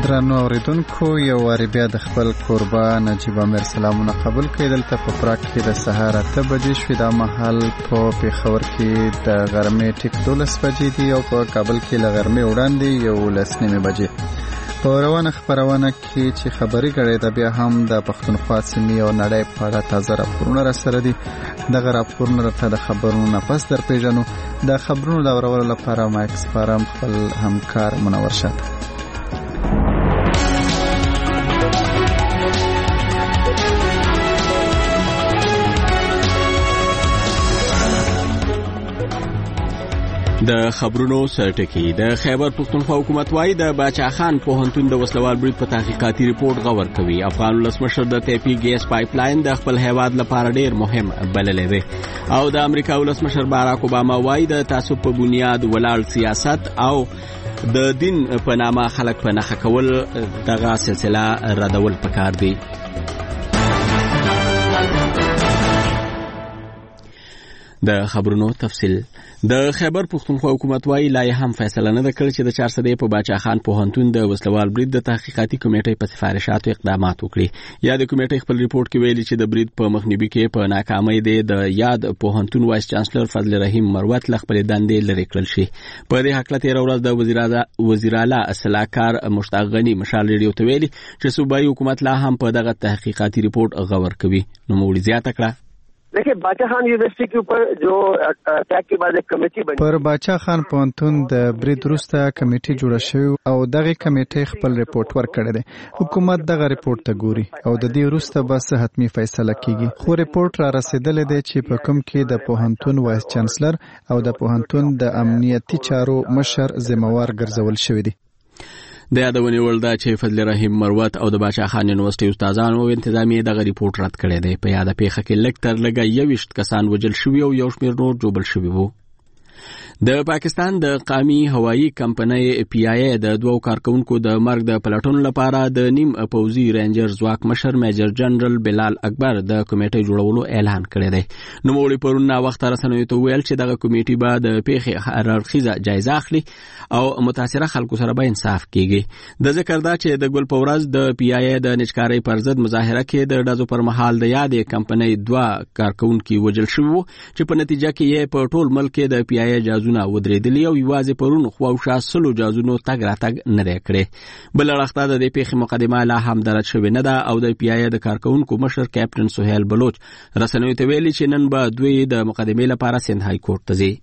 درنو اوریدونکو یو واری بیا د خپل کوربه نجیب امیر سلامونه قبول کړئ. دلته په پراګ کې د سهار 8 بجې شوې، دا مهال په پېښور کې د غرمې ټیک 12 بجې دي او په کابل کې له غرمې وړاندې 11 بجې. په روانه خبرونه کې چې خبري غړي د بیا هم د پښتونخوا سیمې او نړۍ په اړه تازه راپورونه راسره دي. دغه راپورونه راته د خبرونو نه پس در پیژنو. د خبرونو د اورولو لپاره ما اکسپارم خپل همکار منور شاته. د خبرونو سرټکی د خیبر پښتونخوا حکومت وايي د باچا خان پوهنتون د وسلوال برید په تحقیقاتي ریپورت غور کوي. افغان ولسمشر د ټیپی ګیس پایپ لاین د خپل هیواد لپاره ډیر مهم بللی دی. او د امریکا ولسمشر باراک اوباما وايي د تعصب په بنیاد ولاړ سیاست او د دین په نامه خلک په نخښه کول دغه سلسله ردول پکار دی. د خبرونو تفصیل. د خیبر پښتونخوا حکومت وايي لا هم فیصله نه کړې چې د 400 په باچا خان پوهنتون د وسلوال برید د تحقیقاتي کمیټې په سفارشاتو اقدامات وکړي. یا د کمیټې خپل ریپورت کې ویلي چې د برید په مخنیوي کې په ناکامۍ د یاد پوهنتون وایس چانسلر فضل رحیم مروت خپل دندې لري کړل شي. په دې حق ته ورځ د وزیر اعلی اصلاحکار مشتاق غنی مشال ریډیو ته ویلي چې صوبایي حکومت لا هم په دغه تحقیقاتي ریپورت غور کوي. نو موږ زیاته کړه. देखिए बाचा खान यूनिवर्सिटी के ऊपर जो अटैक के बाद एक कमेटी बनी پر باچا خان پوهنتون د برید وروسته کمیټه جوړه شوې او دغه کمیټه خپل ریپورت ورکړی دی. حکومت دغه ریپورت ته ګوري او د دې وروسته به حتمی فیصله کیږي. خو ریپورت را رسیدلې دی چې په کوم کې د پوهنتون وایس چانسلر او د پوهنتون د امنیتي چارو مشر ذمہوار ګرځول شوی دی. د یادونې وړ ده چې فضل رحیم مروت او د باچا خان یونیورسيټي استادانو او انتظامیه دغه ریپورت رد کړی دی. په یاده پیښه کې لږ تر لږه 21 کسان وژل شوي او یو شمېر نور جوړل شوي وو. د پاکستان د قومي هوایی کمپنۍ پی آی ای د دوو کارکونکو د مرګ د پلټون لپاره د نیم پوزي رینجر ځواک مشر میجر جنرال بلال اکبر د کمیټې جوړولو اعلان کړی دی. نو مولي پرونه وخت رسنوي ته ویل چې دغه کمیټې به د پیښې هررخیزه جایزه اخلي او متاثره خلکو سره به انصاف کیږي. د ذکر دا چې د ګل پورز د پی آی ای د نچکارۍ پر ضد مظاهره کې د ډزو پر مهال د یادې کمپنۍ دوه کارکونکو وژل شوي چې په نتیجه کې یې په ټول ملک د پی آی ای جازونه ودرېدلي او یوازې پرون خواوشا سلو جازونو تګ راتګ نه کړي. بل اړخته د دې پیښې مقدمه لا هم درج شوې نه ده او د پی آی ای د کارکونکو مشر کیپټن سہیل بلوچ رسنوي ته ویلي چې نن به دوی د مقدمې لپاره سند های کورټ ته ځي.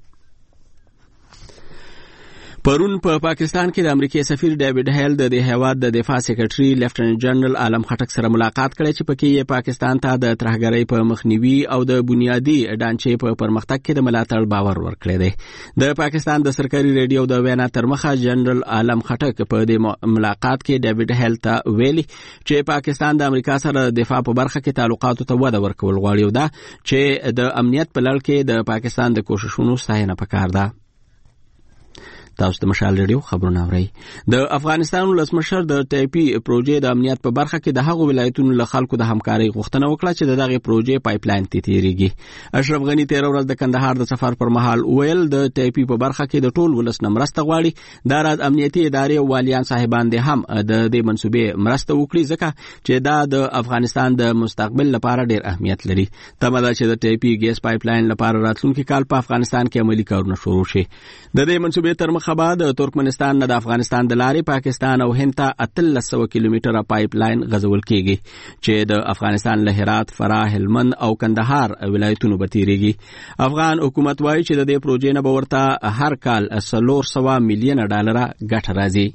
پرون په پاکستان کې د امریکای سفیر ډیوډ هیل د هیواد د دفاع سیکریټري لیفټننټ جنرال عالم خټک سره ملاقات کړی چې پکې یې پاکستان ته د ترهګرۍ په مخنیوي او د بنیادی ډانچې په پرمختګ کې د ملاتړ باور ورکړی دی. د پاکستان د سرکاري ریډیو د وینا ترمخه جنرال عالم خټک په دې ملاقات کې ډیوډ هیل ته ویلي چې پاکستان د امریکا سره د دفاع په برخه کې تعلقاتو ته وده ورکول غواړي او دا چې د امنیت په لړ کې د پاکستان د کوششونو ستاینه پکار ده. تاسو د مشال ریډیو خبرونه اورئ. د افغانستان ولسمشر د ټیپی پروژې د امنیت په برخه کې د هغو ولایتونو له خلکو د همکارۍ غوښتنه وکړه چې دغه پروژې پایپ لاین تیریږي. اشرف غنی 13 ورځ د کندهار د سفر پر مهال ویل د ټیپی په برخه کې د ټول ولس مرسته غواړي. د راز امنیتي ادارې او والیان صاحبان دي هم د دې منسوبې مرسته وکړي ځکه چې دا د افغانستان د مستقبل لپاره ډیر اهمیت لري. تمدا چې د ټیپی ګیس پایپ لاین لپاره راتلونکي کال په افغانستان کې عملی کارونه شروع شي. د دې منسوبې تر خبر د ترکمنستان نه د افغانستان د لارې پاکستان او هند ته 1300 کیلومتره پایپ لاین غځول کیږي چې د افغانستان له هرات، فراه، هلمند او کندهار ولایتونو به تیریږي. افغان حکومت وايي چې د دې پروژې نه به ورته هر کال 400 میلیون ډالر ګټه راځي.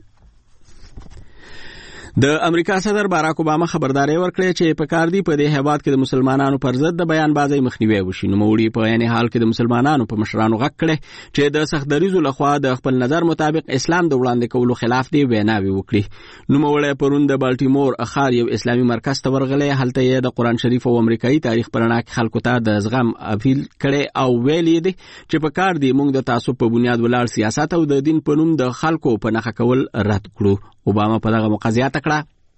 د امریکا صدر باراک اوباما خبرداري ورکړه چې په کار دی په دې هیواد کې د مسلمانانو پر ضد د بیان بازی مخنیوي وشي. نو موړي په یعنی حال کې د مسلمانانو په مشرانو غږ کړي چې د سختدریزو لخوا د خپل نظر مطابق اسلام د وړاندې کولو خلاف دی ویناوي وکړي. نو موړي پرون د بالټیمور اخار یو اسلامي مرکز ته ورغلي. هلته یې د قران شریف او امریکایي تاریخ پرنا کې خلکو ته د زغم اپیل کړي او ویلي دي چې په کار دی موږ د تعصب په بنیاد ولاړ سیاست او د دین په نوم د خلکو په نخښه کول رد کړو. اوباما په دغه مقاضیات کړه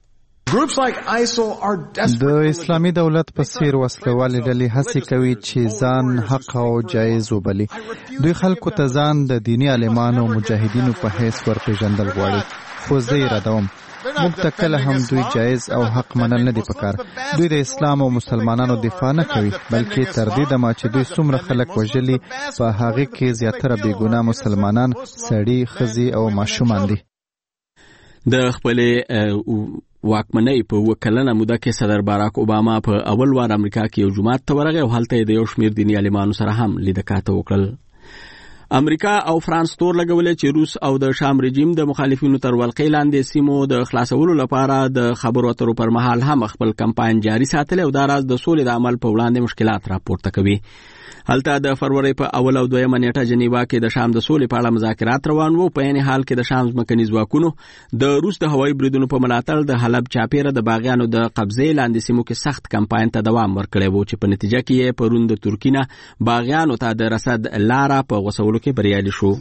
د اسلامي دولت په څیر وسلوالې ډلې هڅې کوي چې ځان حق او جایز وبلي. دوی خلکو ته ځان د دیني عالمانو او مجاهدینو په حیث ورپېژندل غواړي. خو زه یې ردوم. موږ ته کله هم دوی جایز او حق منل نه دي پکار. دوی د اسلام او مسلمانانو دفاع نه کوي، بلکې تر دې دمه چې دوی څومره خلک وژلي په هغه کې زیاتره بې ګناه مسلمانان، سړي، ښځې او ماشومان دي. د خپلې واکمنۍ په وکلنه موده کې صدر باراک اوباما په اول وار امریکا کې یو جماعت ته ورغی او هلته د یو شمېر دیني عالمانو سره هم لیدکاته وکړل. امریکا او فرانس تور لګولې چې روس او د شام رژیم د مخالفینو تر ولقې لاندې سیمو د خلاصولو لپاره د خبرو اترو پر مهال هم خپل کمپاین جاري ساتلی او دا راز د سولې د عمل په وړاندې مشکلات راپورته کوي. هلته د فروری په اول او دویمه نیټه جنیوا کې د شام د سولې په اړه مذاکرات روان وو. په عین حال کې د شام ځمکني ځواکونو د روس د هوایي بریدونو په ملاتړ د حلب چاپیره د باغیانو د قبضې لاندې سیمو کې سخت کمپاین ته دوام ورکړی وو چې په نتیجه کې یې پرون د ترکیې نه باغیانو ته د رسد لاره په غوڅولو کې بریالي شو.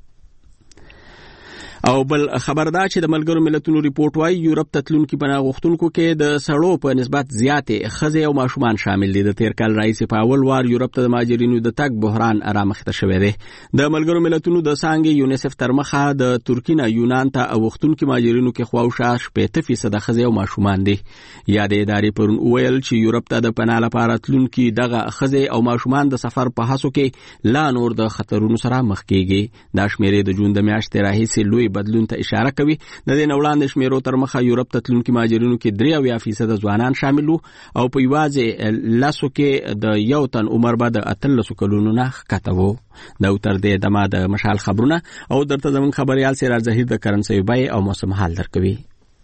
او بل خبر دا چې د ملګرو ملتونو ریپورت وايي یورپ ته تلونکي پناه غوښتونکو کې د سړو په نسبت زیاتې ښځې او ماشومان شامل دي. د تیر کال راهیسې په اول وار یورپ ته د مهاجرینو د تګ بحران رامخته شوی دی. د ملګرو ملتونو د څانګې یونیسف تر مخه د ترکیې نه یونان ته غوښتونکي مهاجرینو کې خواوشا 80% ښځې او ماشومان دي. یادې ادارې پرون وویل چې یورپ ته د پناه لپاره تلونکي دغه ښځې او ماشومان د سفر په هڅو کې لا نور د خطرونو سره مخ کېږي. دا شمیرې د جون د میاشتې راهیسې لوی بدلون ته اشاره کوي. د دې نه وړاندې شمیرو تر مخه یورپ ته تلونکي مهاجرینو کې 83% ځوانان شامل وو او په یوازې لاسو کې د یو تن عمر به د 13 کلونو نه ښکته وو. دا تر دې دمه د مشال خبرونه او درته زموږ خبريال سراج ظهیر د کرنسي بیې او موسم حال درکوي.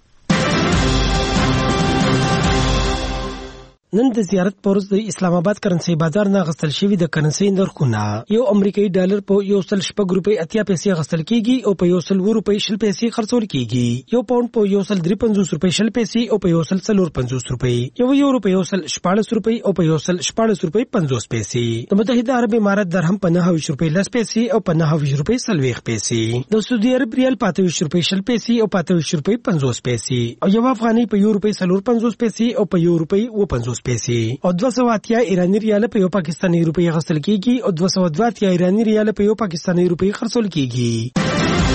نن د زیارت پورز د اسلام آباد کرنسي بازار نه غستل شوی د کرنسي نرخونه یو امریکایي ډالر په 1.6 روپۍ 80 پیسې غستل کیږي او په 1.2 روپۍ 20 پیسې خرڅول کیږي. یو پاوند په 1.53 روپۍ 20 پیسې او په 1.450 روپۍ، یو روپۍ 1.14 روپۍ او په 1.14 روپۍ 50 پیسې. د متحده عرب امارات درهم په 9 روپۍ 10 پیسې او په 9 روپۍ 40 پیسې. د سعودي عرب ریال په 28 روپۍ 20 پیسې او په 28 روپۍ 50 پیسې او یو افغاني په 1 روپۍ 450 پیسې او په 1 روپۍ 50 پیسې او 280 ایرانی ریال په یو پاکستاني روپۍ غسل کیږي او 280 ایرانی ریال په یو پاکستاني روپۍ خرڅول کیږي.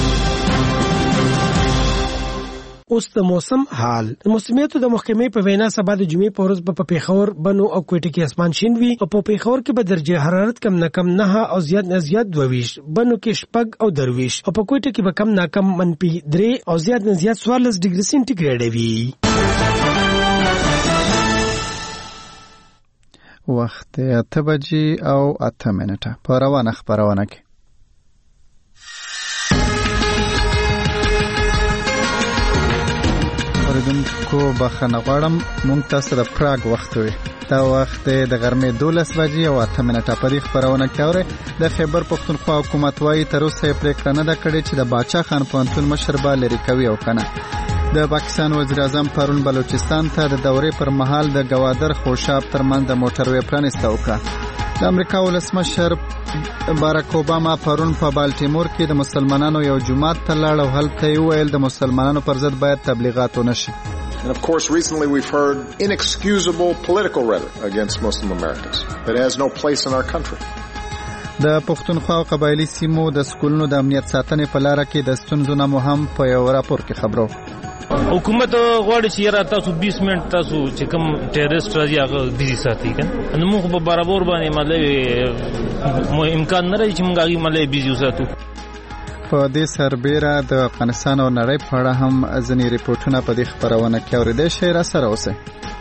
اوس د موسم حال. د موسمیاتو د محکمې په وینا سبا د جمعې په ورځ په پیښور، بنو او کوټه کې اسمان شین وي او په پیښور کې به درجه حرارت کم نه کم 9 او زیات نه زیات 22، بنو کې شپږ او 23 او په کوټه کې به کم نه کم -3 او زیات نه زیات 14 ډیګري سنټیګریډ وي. وخت 8 بجې او 8 منټه په روانه خبرونه کې. اوریدونکو بخښنه غواړم، موږ تاسو د پراګ وخت وي. دا وخت د غرمې 12 بجې او 8 منټه په دې خبرونه کې اوري. د خیبر پښتونخوا حکومت وايي تر اوسه پریکړه نه ده کړې چې د باچا خان پوهنتون مشر به لرې کوي او کنه. د پاکستان وزیر اعظم پرون بلوچستان ته د دورې پر مهال د گوادر خوشاب ترمنځ د موټروي پرانیسته وکړه. د امریکا ولسمشر باراک اوباما پرون په بالټیمور کې د مسلمانانو یو جماعت ته لاړ او هلته یې وویل د مسلمانانو پر ضد باید تبلیغات ونشي. And of course, recently we've heard inexcusable political rhetoric against Muslim Americans that has no place in our country. د پښتونخوا او قبایلی سیمو د سکولونو د امنیت ساتنې په لاره کې د ستونزو نه مو هم په یو راپور کې خبرو. حکومت غواړي چې را تاسو 20 منټ تاسو چې کوم ټیرریست راځي هغه بيزي ساتي کنه. نو موږ په برابر باندې مطلب امکان نه لري چې موږ هغه ملي بيزي وساتو. په دې سربېره د افغانستان او نړۍ په اړه هم ځینې ریپورتونه په دې خبرونه کې اورېدل شي. را سره اوسئ.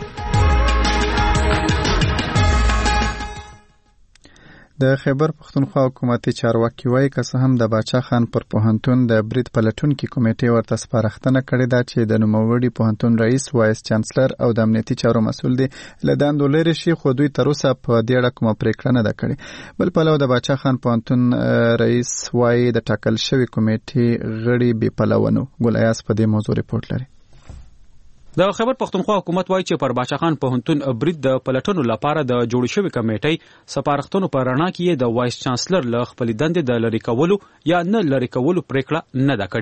د خیبر پښتونخوا حکومتي چارواکي وايي که څه هم د باچا خان پر پوهنتون د برید پلټونکي کمیټې ورته سپارښتنه کړې ده چې د نوموړي پوهنتون رئیس، وایس چانسلر او د امنیتي چارو مسؤل دی له دندو لرې شي، خو دوی تر اوسه په دې اړه کومه پریکړه نه ده کړې. بل پلو د باچا خان پوهنتون رئیس وايي د ټاکل شوی کمیټې غړي بې پلوه نو. ګل ایاس په دې موضوع ریپورت لري. د خیبر پښتونخوا حکومت وايي چې پر باچا خان پوهنتون برید د پلټنو لپاره د جوړ شوی کمیټې سپارښتنو پر رڼا کې د وایس چانسلر له خپل دندې د لری کولو یا نه لری کولو پریکړه نه ده کړې.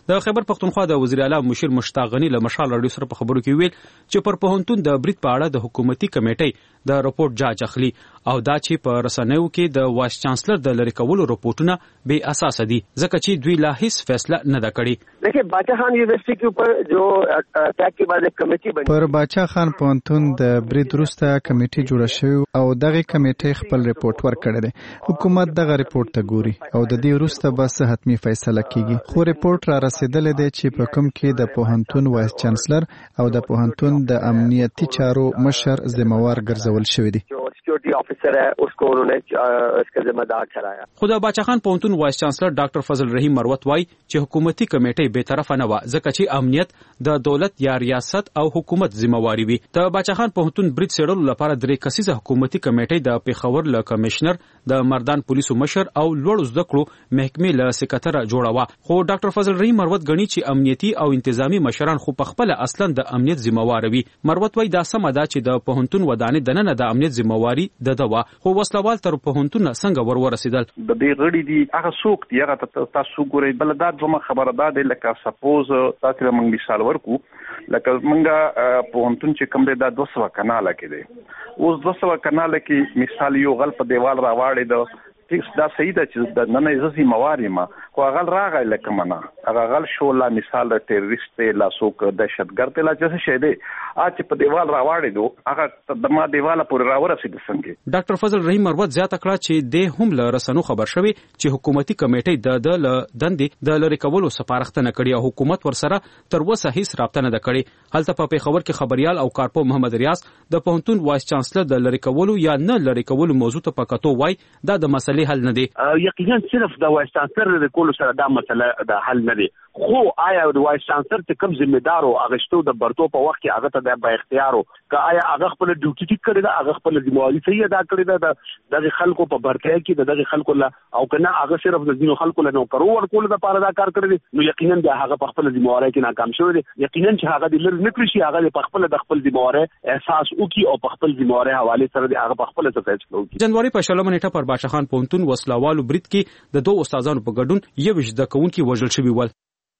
د خیبر پختونخوا د وزیر اعلی مشیر مشتاق غنی له مشال رادیو سره په خبرو کې ویل چې پر پوهنتون د برید په اړه د حکومتي کمیټې د رپورت جاج اخلي او دا چې په رسنیو کې د وایس چانسلر د لری کولو رپورټونه بے اساس دي ځکه چې دوی لا هیڅ فیصله نه ده کړې. देखिए बाचा खान यूनिवर्सिटी के ऊपर जो अटैक के बाद एक कमेटी बनी پر باچا خان پوهنتون د برید وروسته کمیټه جوړه شوې او دغه کمیټه خپل رپورت ورکړی دی. حکومت دغه رپورت ته ګوري او د دې وروسته به څه حتمي فیصله کیږي. خو رپورت را رسیدلی دی چې په کوم کې د پوهنتون وایس چانسلر او د پوهنتون د امنیتي چارو مشر ذمہوار ګرځول شوی دی. सिक्योरिटी ऑफिसर है उसको उन्होंने इसका जिम्मेदार ठहराया. خو د باچا خان پوهنتون وایس چانسلر ډاکټر فضل رحیم مروت وایي چې حکومتي کمیټه به طرفه نه و ځکه چې امنیت د دولت یا ریاست او حکومت ذمہواری وي. د باچا خان پوهنتون برید څېړلو لپاره 3 کسیزه حکومتي کمیټه د پیښور له کمشنر د مردان پولیسو مشر او لوړ زده کړو محکمې له سکرټر جوړاوه. خو ډاکټر فضل رحیم مروت غني چې امنیتي او انتظامی مشران خو په خپل اصلا د امنیت ذمہوار وي. مروت وایي دا سم ده چې د پوهنتون ودانې دننه د امنیت ذمہواری د دوا خو وسلوال تر پوهنتون څنګه ورسېدل. د دې غړي دي هغه څوک دی هغه تاسو ګورئ بل دا دومره خبره ده لکه سپوز تاسو موږ مثال ورکو لکه موږ پوهنتون چې کوم دی دا 200 کناله کې دی اوس 200 کناله کې مثال یو غل په دیوال راوړی د دا صحیح ده چې د نن ازي مواري ما خو غل راغی لکه منا هغه غل شو لا مثال د ټیرریست لا سوک دهشتګرد لا چې شه دی چې په دیوال راوړی دو هغه د ما دیواله پورې راورسېد څنګه. ډاکټر فضل رحیم مروت زیاته کړه چې د هم له رسنو خبر شوی چې حکومتي کمیټې د دندې د لری کولو سپارښتنه کړې او حکومت ورسره تر اوسه هیڅ رابطه نه کړې. هلته په پیښور کې خبريال او کارپو محمد ریاض د پوهنتون وایس چانسلر د لری کولو یا نه لری کولو موضوع ته پکاتو وای دا د مسلې حل نه دی. یقینا صرف د وایس چانسلر د کولو سره دا مسله د حل نه دی. خو آیا د وایس چانسلر چې کوم ذمہدار او اغشتو د برتو په وخت کې هغه ته د با اختیارو که آیا هغه خپل ډیوټي ټیک کړی دا هغه خپل ذمہواری صحیح ادا کړی دا د خلکو په برتیا کې د خلکو لا او کنه هغه صرف د ځینو خلکو له نو پرو ورکول د پاره دا کار کړی نو یقینا دا هغه په خپل ذمہواری کې ناکام شوی دی. یقینا چې هغه د لری نکړي شي هغه په خپل د خپل ذمہواری احساس وکي او په خپل ذمہواری حواله سره هغه په خپل څه فیصله وکي. جنوري په 16 نیټه پر باچا خان پوهنتون وسلوالو برید کې د 2 استادانو په ګډون یو وجد کوونکی وژل شوی ول.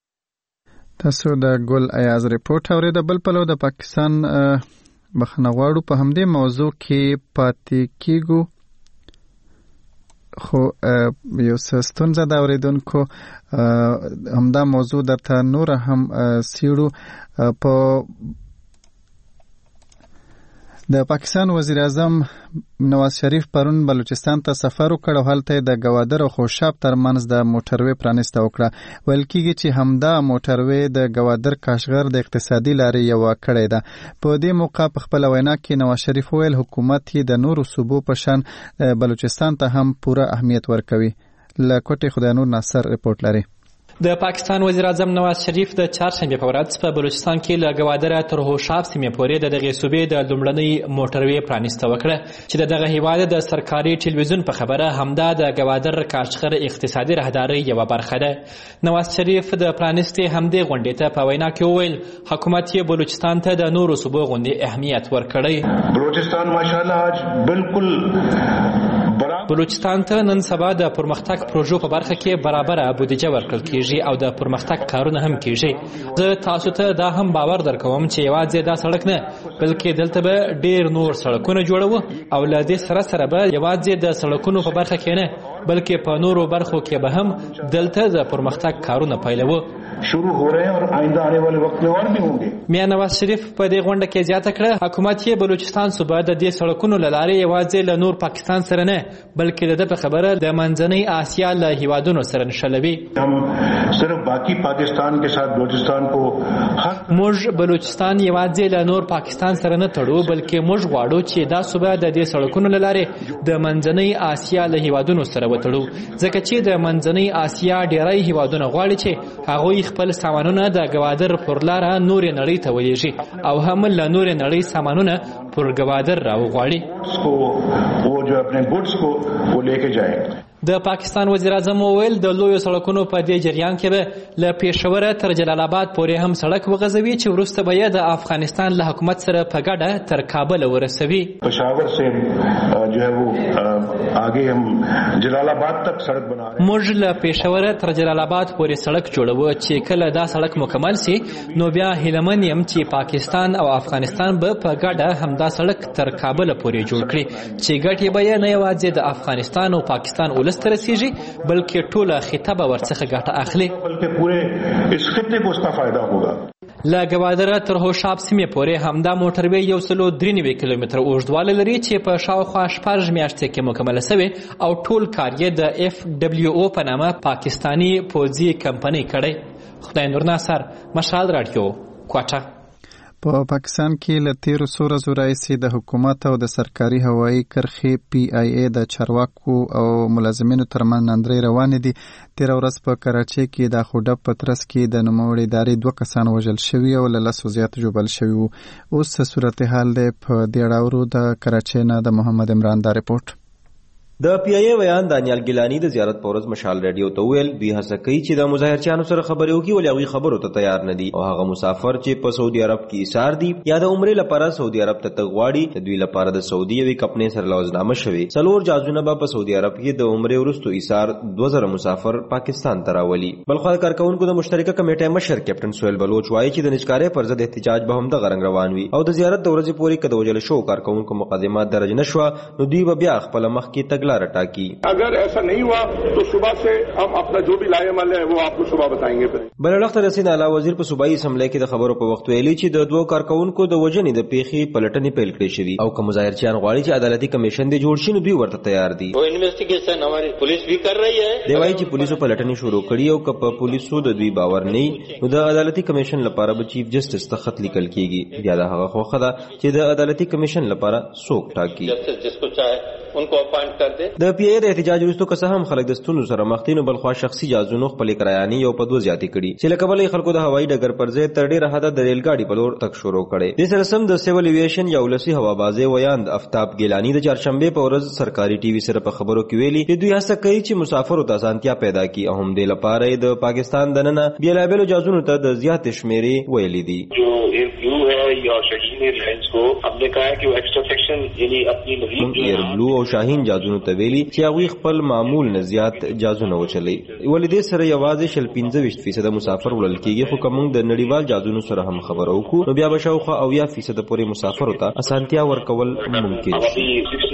تاسو د ګل ایاز ریپورت اورېد. بل پلو د پاکستان بخښنه غواړو په همدې موضوع کې پاتې کیږو خو یو څه ستونزه ده اوریدونکو همدا موضوع درته نور هم سیړو. په د پاکستان وزیر اعظم نواز شریف پرون بلوچستان ته سفر وکړ او هلته د گوادر او خوشاب ترمنځ د موټروي پرانیسته وکړه. ویل کېږي چې همدا موټروي د گوادر کاشغر د اقتصادي لارې یو کړی ده. په دې موقع په خپل وینا کې نواز شریف ویل حکومت یې د نورو صوبو په شان بلوچستان ته هم پوره اهمیت ورکوي. له کوټې خدای نور ناصر ریپورت لري. د پاکستان وزیر اعظم نواز شریف د چهارشنبه په ورځ په بلوچستان کې له گوادر تر هوشاب سیمې پورې د دغه صوبې د لومړنۍ موټروي پرانیسته وکړه چې دغه هیواد د سرکاري ټلویزیون په خبره همدا د گوادر کاشغر اقتصادي راهداري یو برخه ده. نواز شریف د پرانیستې همدې غونډې ته په وینا کې وویل حکومت یې بلوچستان ته د نورو صوبو غوندې اهمیت ورکړی. بلوچستان ماشاءالله آج بالکل بلوچستان ته نن سبا د پرمختګ پروژو په برخه کې برابر بودیجه ورکړل کیږي او د پرمختګ کارونه هم کیږي. زه تاسو ته دا هم باور درکوم چې یوازې دا سړک نه بلکې دلته به ډیر نور سړکونه جوړو او له دې سره به یوازې د سړکونو په برخه کې نه بلکې په نورو برخو کې به هم دلته د پرمختګ کارونه پیلوو. شروع हो रहे हैं और आइंदा आने वाले वक्त में और भी होंगे. میا نواز شریف په دې غونډه کې زیاته کړه حکومت یې بلوچستان صوبه د دې سړکونو له لارې یوازې له نور پاکستان سره نه بلکې د په خبره د منځنۍ آسیا له هیوادونو سره نښلوي. हम सिर्फ बाकी पाकिस्तान के साथ बलूचिस्तान को موږ بلوچستان یوازې له نور پاکستان سره نه تړو بلکې موږ غواړو چې دا صوبه د دې سړکونو له لارې د منځنۍ آسیا له هیوادونو سره وتړو ځکه چې د منځنۍ آسیا ډیری هیوادونه غواړي چې هغوی خپل سامانونه د گوادر پر لاره نورې نړۍ ته ولیږي او هم له نورې نړۍ سامانونه پر گوادر راوغواړي. د پاکستان وزیر اعظم وویل د لویو سړکونو په دې جریان کې به له پېښوره تر جلال آباد پورې هم سړک وغځوي چې وروسته به یې د افغانستان له حکومت سره په ګډه تر کابل ورسوي. پشاور سے جو ہے وہ آگے ہم جلال آباد تک سڑک بنا رہے ہیں. موږ له پېښوره تر جلال آباد پورې سړک جوړوو چې کله دا سړک مکمل سي نو بیا هیلمن یم چې پاکستان او افغانستان به په ګډه همدا سړک تر کابل پورې جوړ کړي چې ګټې به یې نه یوازې د افغانستان او پاکستان ولس رسیږي بلکې ټوله خطه به ورڅخه ګټه اخلي. بلکې پورے اس خطے کو اس کا فائدہ ہوگا. له ګوادره تر هوشاب سیمې پورې همدا موټروي 193 کیلومتر اوږدوالی لري چې په شاوخوا 14 میاشتې کې مکمله شوې او ټول کار یې د FWO په نامه پاکستاني پوځي کمپنۍ کړی. خدای نور ناصر، مشال رادیو، کوټه. په پاکستان کې له تیرو څو ورځو راهیسې د حکومت او د سرکاري هوایي کرښې PIA د چارواکو او ملازمینو ترمنځ ناندرۍ روانې دي. تیره ورځ په کراچۍ کې د خوډب په ترڅ کې د نوموړې ادارې 2 کسان وژل شوي او له 10 زیات ژوبل شوي وو. اوس څه صورتحال دی؟ په دې اړه د کراچۍ نه د محمد عمران دا رپورټ. د PIA ویان دانیال ګیلانی د زیارت په ورځ مشال رادیو ته ویل دوی هڅه کوي چې د مظاهرچیانو سره خبرې وکړي ولې هغوی خبرو ته تیار نه دي او هغه مسافر چې په سعودي عرب کې ایثار دي یا د عمرې لپاره سعودي عرب ته تګ غواړي د دوی لپاره د سعودي یوې کمپنۍ سره لوظنامه شوې. 4 جهازونه به په سعودي عرب کې د عمرې وروسته ایثار 2000 مسافر پاکستان ته راولي. بلخوا د کارکونکو د مشترکه کمیټې مشر کیپټن سهیل بلوچ وایي چې د نجکارۍ پر ضد احتجاج به هم دغه رنګ روان وي او د زیارت د ورځې پورې که د وژل شوو کارکونکو مقدمات درج نه شوه نو دوی به بیا خپله مخکې تګلاره ټاکي. اگر ایسا نہیں ہوا تو صبح سے ہم اپنا جو بھی لائے عمل ہے وہ آپ کو صبح بتائیں گے. بلړخت رسید اعلی وزیر په صوبایي اسمبلی کې د خبرو په وخت ویلي چې د 2 کارکونکو د وژنې د پیښې پلټنې پیل کړې شوې او که مظاهرچیان غواړي چې عدالتي کمیشن دې جوړ شي نو دوی ورته تیار دي. وہ انویسټیګیشن ہماری پولیس بھی کر رہی ہے. دی وايي چې پولیسو پلټنې شروع کړي او که په پولیسو د دوی باور نه نو د عدالتي کمیشن لپاره به چیف جسټس ته خط لیکل کیږي. بیا د هغه خوخه ده چې د عدالتي کمیشن لپاره څوک ټاکي. جس کو چاہے ان کو اپاینټ کر دے. د PIA د احتجاج وروسته که څه هم خلک د ستونزو سره مخ دي نو بلخوا شخصي جهازونو خپلې کرایانې یو په 2 زیاتې کړي چې له کبله خلکو د هوایي ډګر پر ځای تر ډېره حده د ریل ګاډي په لور تګ شروع کړی. دې سره سم د سیول ایویشن یا ولسي هوابازۍ ویاند افتاب ګیلانی د چهارشنبې په ورځ سرکاري ټي وي سره په خبرو کې ویلي چې دوی هڅه کوي چې مسافرو ته اسانتیا پیدا کړي او هم دې لپاره د پاکستان دننه بیلابیلو جهازونو ته د زیاتې شمیرې ویلي دي. یا شاهین ایئرلاینز کو ہم نے کہا ہے کہ وہ ایکسٹرا سیکشن یعنی اپنی مزید ایئربلو او شاهین جهازونو ته ویلي چې هغوی خپل معمول نه زیات جهازونه وچلوي. ولې دې سره یوازې 15% مسافر وړل کېږي خو که موږ د نړیوال جهازونو سره هم خبره وکړو نو بیا به شاوخوا 80% پورې مسافرو ته اسانتیا ورکول ممکن شي.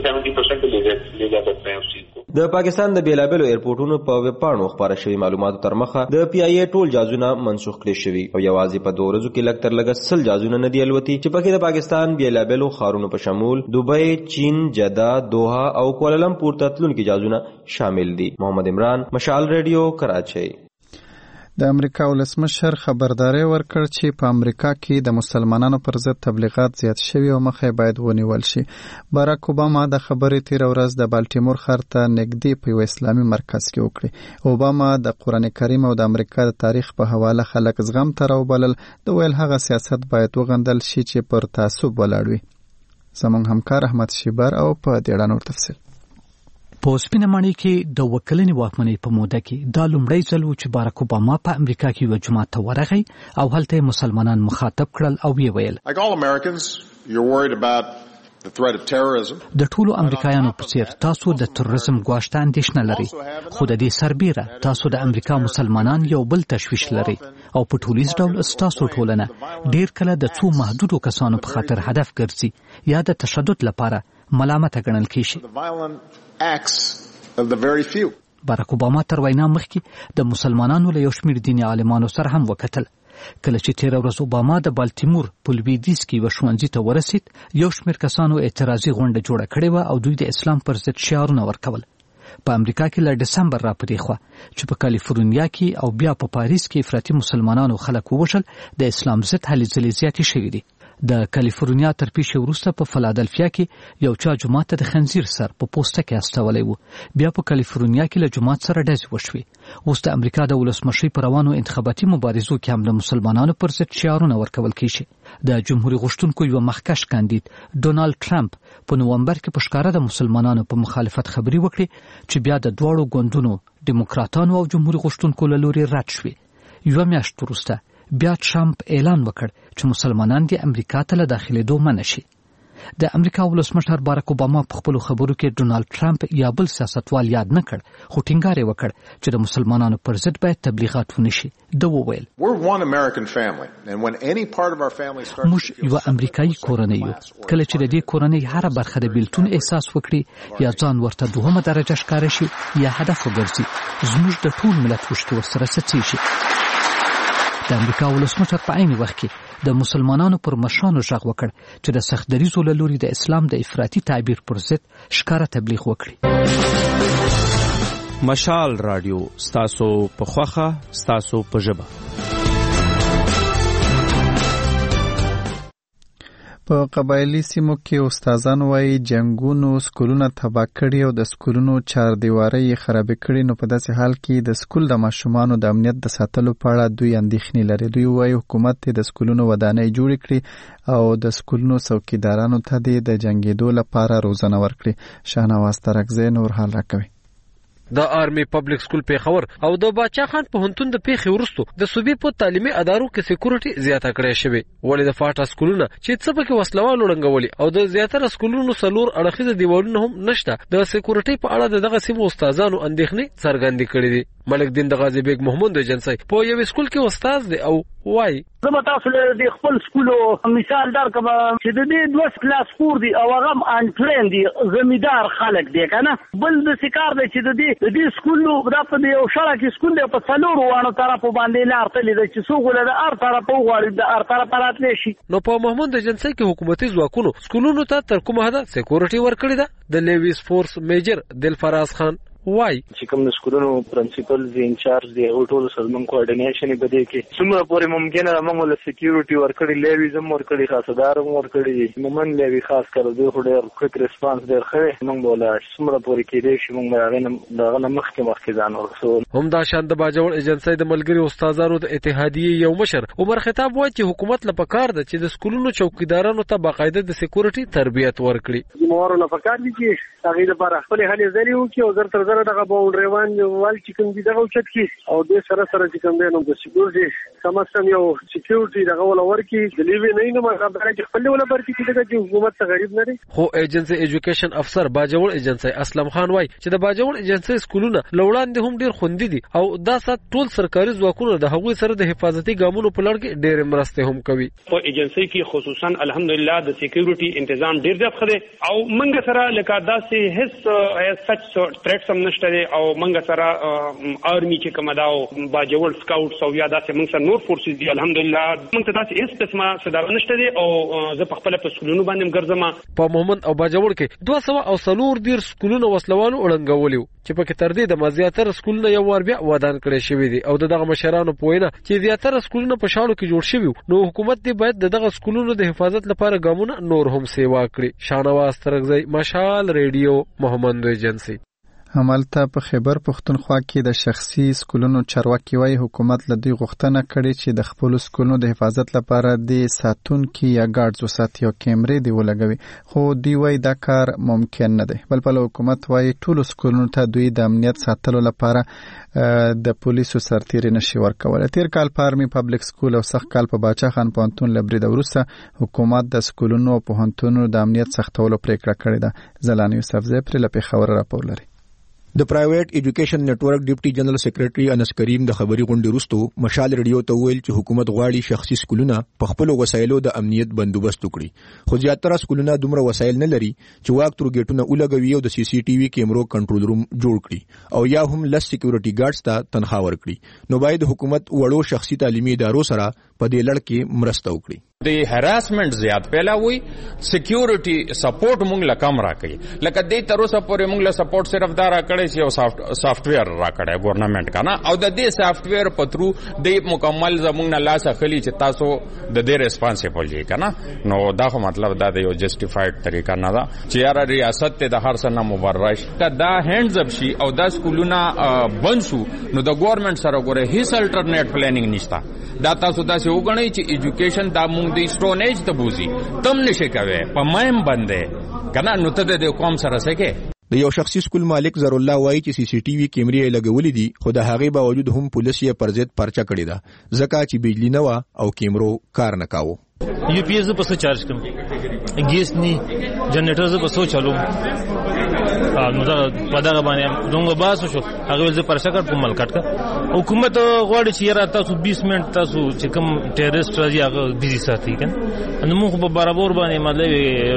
د پاکستان د بیلابیلو ایرپورټونو په ویب پاڼو خپاره شوي معلوماتو تر مخه د PIA ټول جهازونه منسوخ کړي شوي او یوازې په 2 ورځو کې لږ تر لږه 100 جهازونه نه دي الوتي چې پکې د پاکستان بیلابیلو ښارونو په شمول دوبۍ، چین، جده، دوحه او کوالالمپور ته تلونکي جهازونه شامل دي. محمد عمران، مشال رادیو، کراچۍ. د امریکا ولسمشر خبرداری ورکړ چې په امریکا کې د مسلمانانو پر ضد تبلیغات زیات شوي او مخه باید ونیول شي. باراک اوباما د خبرې تیره ورځ د بالټیمور ښار ته نږدې په یو اسلامي مرکز کې وکړې. اوباما د قرآن کریم او د امریکا د تاریخ په حواله خلک زغم ته راوبلل. د ویل هغه سیاست باید وغندل شي چې پر تعصب ولاړ وي. زموږ همکار احمد شیبر او په دې اړه نور تفصیل. په سپینه ماڼۍ کې د وکلنې واکمنۍ په موده کې دا لومړی ځل و چې باراک اوباما په امریکا کې یو جومات ته ورغی او هلته مسلمانان مخاطب کړل او ویې ویل Like all Americans, you're worried about the threat of terrorism. د ټولو امریکایانو په څیر تاسو د تروریزم ګواښ ته اندېښنه لرئ خو د دې سربیره تاسو د امریکا مسلمانان یو بل تشویش لرئ او په ټولیز ډول ستاسو ټولنه ډیر کله د څو محدودو کسانو په خاطر هدف ګرځي یا د تشدد لپاره ملامت ګڼل کیږي. باراک اوباما تر وینا مخکې د مسلمانانو له یو شمېر دیني عالمانو سره هم وکتل. کله چې تیره ورځ اوباما د بالټیمور په لویدیځ کې یوه ښوونځي ته ورسید یو شمېر کسانو اعتراضي غونډه جوړه کړې وه او دوی د اسلام پر ضد شعارونه ورکول. په امریکا کې له ډسمبر را پدې خوا چې په کالیفورنیا کې او بیا په پاریس کې افراطي مسلمانانو خلک ووژل د اسلام ضد هلې ځلې زیاتې شوي دي. د کالیفورنیا تر پیښې وروسته په فلادلفیا کې یو چا جماعت ته د خنزیر سر په پوسټه کې استولی و. بیا په کالیفورنیا کې له جماعت سره ډزې وشوې. اوس د امریکا د ولسمشۍ په روانو انتخاباتي مبارزو کې هم د مسلمانانو پر ضد شعارونه ورکول کیږي. د جمهوریت غوښتونکو یو مخکښ کاندید ډونالد ټرمپ په نومبر کې په ښکاره د مسلمانانو په مخالفت خبري وکړي چې بیا د دواړو ګوندونو دیموکراتانو او جمهوریت غوښتونکو له لوري رد شوې. یوه میاشت وروسته بیا ټرمپ اعلان وکړ چې مسلمانان د امریکا ته له داخلېدو منع شي. د امریکا ولسمشر باراک اوباما په خپلو خبرو کې ډونالد ټرمپ یا بل سیاستوال یاد نه کړ، خو ټینګار یې وکړ چې د مسلمانانو پر ضد باید تبلیغات ونشي. ده وویل موږ یوه امریکایي کورنۍ یو. کله چې د دې کورنۍ هره برخه د بیلتون احساس وکړي یا ځان ورته دوهمه درجه ښکاره شي یا هدف وګرځي، زموږ د ټول ملت اوښکې ورسره څڅېږي. د امریکا ولسمشر په عین وخت کې د مسلمانانو پر مشرانو غږ وکړ چې د سخت دریځو له لوري د اسلام د افراطي تعبیر پر ضد ښکاره تبلیغ وکړي. مشال رادیو ستاسو په خوخه ستاسو په ژبه. په قبایلی سیمو کې استادان وایي جنگونو سکولونه تباه کړي او د سکولونو چاردیوارۍ یې خرابې کړي. نو په داسې حال کې د سکول د ماشومانو د امنیت د ساتلو په اړه دوی اندېښنې لري. دوی وایي حکومت د سکولونو ودانۍ جوړې کړي او د سکولونو څوکیدارانو ته د جنګېدو لپاره روزنه ورکړي. شاهنواز ترکزی نور حال راکوي. د آرمی پبلک سکول پیښور او د باچا خان پوهنتون د پیښې وروسته د صوبې په تعلیمي ادارو کې سکیورټي زیاته کړې شوې. ولې د فاټا سکولونه چې څه پکې وسلوالو ړنګولي او د زیاتره سکولونو څلور اړخیزه دیوالونه هم نشته. د سکیورټي په اړه دغه سیمو استادانو اندېښنې څرګندې کړې دي. ملک دین د غازی بیگ محمد ایجنسی په یو سکول کې استاد دی او وای زما تاسو له د خپل سکول مثال درکم چې د دې دوه کلاس پور دی او هغه ان ټرین دی زمیدار خلک دی کنه. بل د سکار دی چې د دې سکول نو په یو شړه کې سکول دی په څلور وانه طرف باندې لار تللی دی چې څوک له هر طرف وغواړي د هر طرف راتلی شي. نو په محمد ایجنسی کې حکومتي ځواکونو سکولونو ته تر کومه حده سکیورټي ورکړې ده. د لیویس فورس میجر دلفراز خان وای چې کوم د سکولونو پرنسپل دی انچارج دی او ټول سره موږ کوارډینیشن به دی کې څومره پورې ممکنه موږ له سکیورټي ورکړي لیوی زم ورکړي خاصدار ورکړي مومن لیوی خاص کړو دوی خو ډېر کویک ریسپانس ډېر ښه موږ بوله څومره پورې کې دی چې موږ دغه نه مخکې ځان ورسول. هم دا شان د باجوړ ایجنسی د ملګري استادانو د اتحادیې یو مشر عمر خطاب وایي چې حکومت له پکار ده چې د سکولونو چوکیدارانو ته باقاعده د سکیورټي تربیت ورکړي. مور نه پکار دي چې هغه لپاره خپل هلې ځلې وکړي او زر تر زر دغه باونډریوان وال چې کوم دي دغه اوچت کی او د سره چې کوم دی نو د سکیورټي سمستم یو سکیورټي دغه ولا ورکی د لیوی نه نو خبره چې خپل ولا برکی چې دغه حکومت ته غریب نه دی. خو ایجنسی ایجوکیشن افسر باجوړ ایجنسی اسلم خان وای چې د باجوړ ایجنسی سکولونه لوړاندې هم ډیر خوندې دي او دا سات ټول سرکاري ځواکونه د هغوی سره د حفاظتي ګامونو په لړ کې ډېر مرسته هم کوي. په ایجنسی کې خصوصا الحمدلله د سکیورټي تنظیم ډیر زیات خده او منګ سره لکه داسې هیڅ سچ ثریټس هم نشته او منګ سره آرمی چې کوم داو باجوړ سکاوټس او یا داسې منګ سره نور فورسز دي الحمدلله منګ ته داسې هیڅ قسمه صدر نشته دي او زه په خپل په سکولونو باندې ګرځم. په مومن او باجوړ کې 240 سکولونو وسلوالو وړنګولیو چې په کې تر دې د مزیاتره سکولونه یو وار بیا ودان کړي شوی دي او دغه مشرانو پوینه چې زیاتره سکولونه په شاړو کې جوړ شوی نو حکومت دې باید دغه سکولونو د حفاظت لپاره ګامونه نور هم سیوا کړي. شاهنواز ترکزی مشال ریډیو محمد ایجنسی. همالته په خیبر پښتونخوا کې د شخصي سکولونو چارواکي وایي حکومت له دوی غوښتنه کړې چې د خپل سکولونو د حفاظت لپاره د ساتونکي یا ګارډز وساتي او کیمرې دی ولګوي خو دوی وایي دا کار ممکن نه دی. بل په حکومت وایي ټول سکولونو ته دوی د امنیت ساتلو لپاره د پولیسو سرتیري نشي ورکولی. تیر کال په آرمی پبلک سکول او سخت کال په باچا خان پوهنتون له برید وروسته حکومت د سکولونو او پوهنتونونو د امنیت سختولو پریکړه کړې ده. زلان یوسفزی پرې له پېښوره راپور لري. د پرایویټ ایجوکیشن نیټورک ډیپټي جنرال سیکریټري انس کریم د خبري غونډې وروسته مشال ریډیو ته ویل چې حکومت غواړي شخصي سکولونه په خپل وسایلو د امنیت بندوبست وکړي خو زیاتره سکولونه دومره وسایل نه لري چې واک تر ګیټونه ولګوي او د سی سی ټي وي کیمرو کنټرول روم جوړ کړي او یا هم لس سکیورټي ګارډز ته تنخواه ورکړي. نو باید حکومت وړو شخصي تعلیمي ادارو سره په دې لړ کې مرسته وکړي. د هراسمنت زیات پیلا وي، سکیورټي سپورټ مونږ له کم راکړي. لکه دې تر اوسه پورې مونږ له سپورټ صرف دا راکړی چې یو سافټویر راکړی ګورنمنت کنه، او د دې سافټویر په ترو د مکمل زمونږ نه لاس اخلي چې تاسو د دې ریسپانسیبل یې کنه. نو دا خو مطلب دا د یو جسټیفاید طریقه نه ده چې یاره ریاست ته د هر څه نه مبرر شي. دا هینډز اپ شي او دا سکولونه بند شو نو د ګورنمنت سره ګوره هیڅ الټرنیټ پلانینګ نشته. دا تاسو داسې وګڼئ چې ایجوکیشن دا مونږ د سټون ایج ته بوزي تم نشي کوي په مایم باندې کنه. نو ته د قوم سره سکے. د یو شخصي سکول مالک زر الله وایي چې سی سی ټي وي کیمرې لګولې دي، خو د هغې باوجود هم پولیس یې پر ضد پرچه کړې ده ځکه چې بجلی نه وه او کیمرو کار نه کاوه. یو پی ایس په څه چارج کوم، ګیس نی جنریټر ز په څه چالو نو دا په دغه باندې دومره باسو شو. هغه ول پرچه کړ په ملکټ کا حکومت غواړي چې یاره تاسو 20 منټ تاسو چې کوم ټیرریسټ راځي هغه بيزي ساتي کنه. نو موږ په برابر باندې مطلب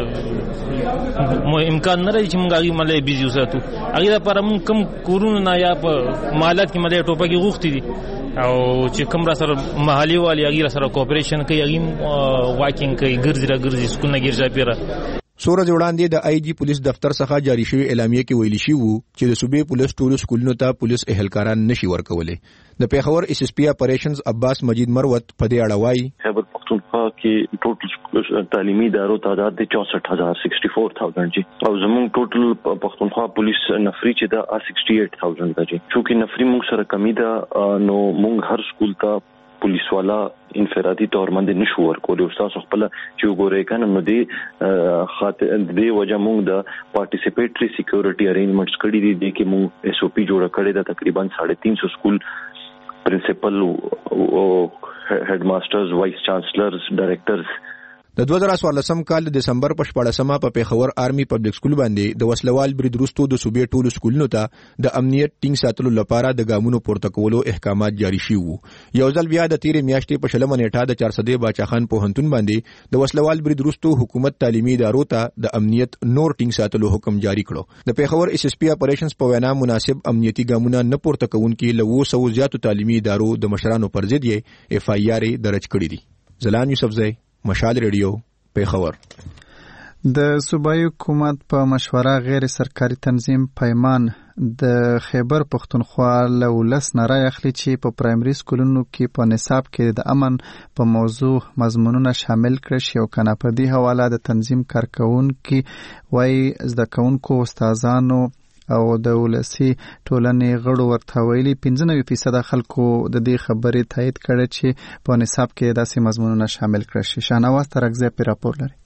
امکان نه لري چې موږ هغه مطلب بيزي وساتو. هغه لپاره موږ کم کورونه نه یا په مالک کې مطلب ټوپکې غوښتي دي او چې کوم را سره محلي والی هغه سره کوپریشن کوي، هغه واکینګ کوي، ګرځي سکول نه ګرځي پیرا. سورج وړاندې د آی جی پولیس دفتر څخه جاری شوی اعلامیه کې ویل شوی وو چې د صوبې پولیس ټولو سکولونو ته پولیس اهلکاران نشي ورکولای. د پیښور اس اس پی اپریشنز عباس مجید مروت په دې اړه وایي خیبر پختونخوا کې ټوټل تعلیمي ادارو تعداد د 64000 جی او زموږ ټوټل پختونخوا پولیس نفری چې دا 68000 ده جی. چونکه نفری موږ سره کمی ده نو موږ هر سکول ته پولیس والا انفرادي تور باندې نشو ورکول. او تاسو خپل چې وګورئ کنه نو دې خاطر دې وجه موږ د پارټیسیپیټري سکیورټي ارینجمنټس کړی دي کې موږ اس او پی جوړ کړی دا تقریبا 350 سکول پرنسپل او هډ ماسترز، وایس چانسلرز، ډایریکټرز. د 2014 کال د دسمبر په 14مه په پیښور آرمي پبلک سکول باندې د وسلوال برید وروسته د صوبې ټولو سکولونو ته د امنیت ټینګ ساتلو لپاره د ګامونو پورته کولو احکامات جاری شوي وو. یو ځل بیا د تیرې میاشتې په 16 نیټه د 400 باچاخان پوهنتون باندې د وسلوال برید وروسته حکومت تعلیمي ادارو ته د امنیت نور ټینګ ساتلو حکم جاری کړو. د پیښور اس اس پی اپریشنز په وینا مناسب امنیتي ګامونه نه پورته کوونکي له 200 زیاتو تعلیمي ادارو د مشرانو پر ضد یې اف آی آر درج کړی دي. زلان یوسفزئی، مشال ریډیو، پیښور. د صوبایي حکومت په مشوره غیر سرکاري تنظیم پیمان د خیبر پختونخوا له ولس نه رای اخلي چې په پرایمري سکولونو کې په نصاب کې د امن په موضوع مضمونونه شامل کړي شي. او کنه په دې حواله د تنظیم کارکونکو وایي زده کوونکو، استادانو او د ولسي ټولنې غړو ورته ویلي 95% خلکو د دې خبرې تایید کړي چې په نصاب کې داسې مضمونونه شامل کړي شي. شاهنواز ترکزی په راپور لري.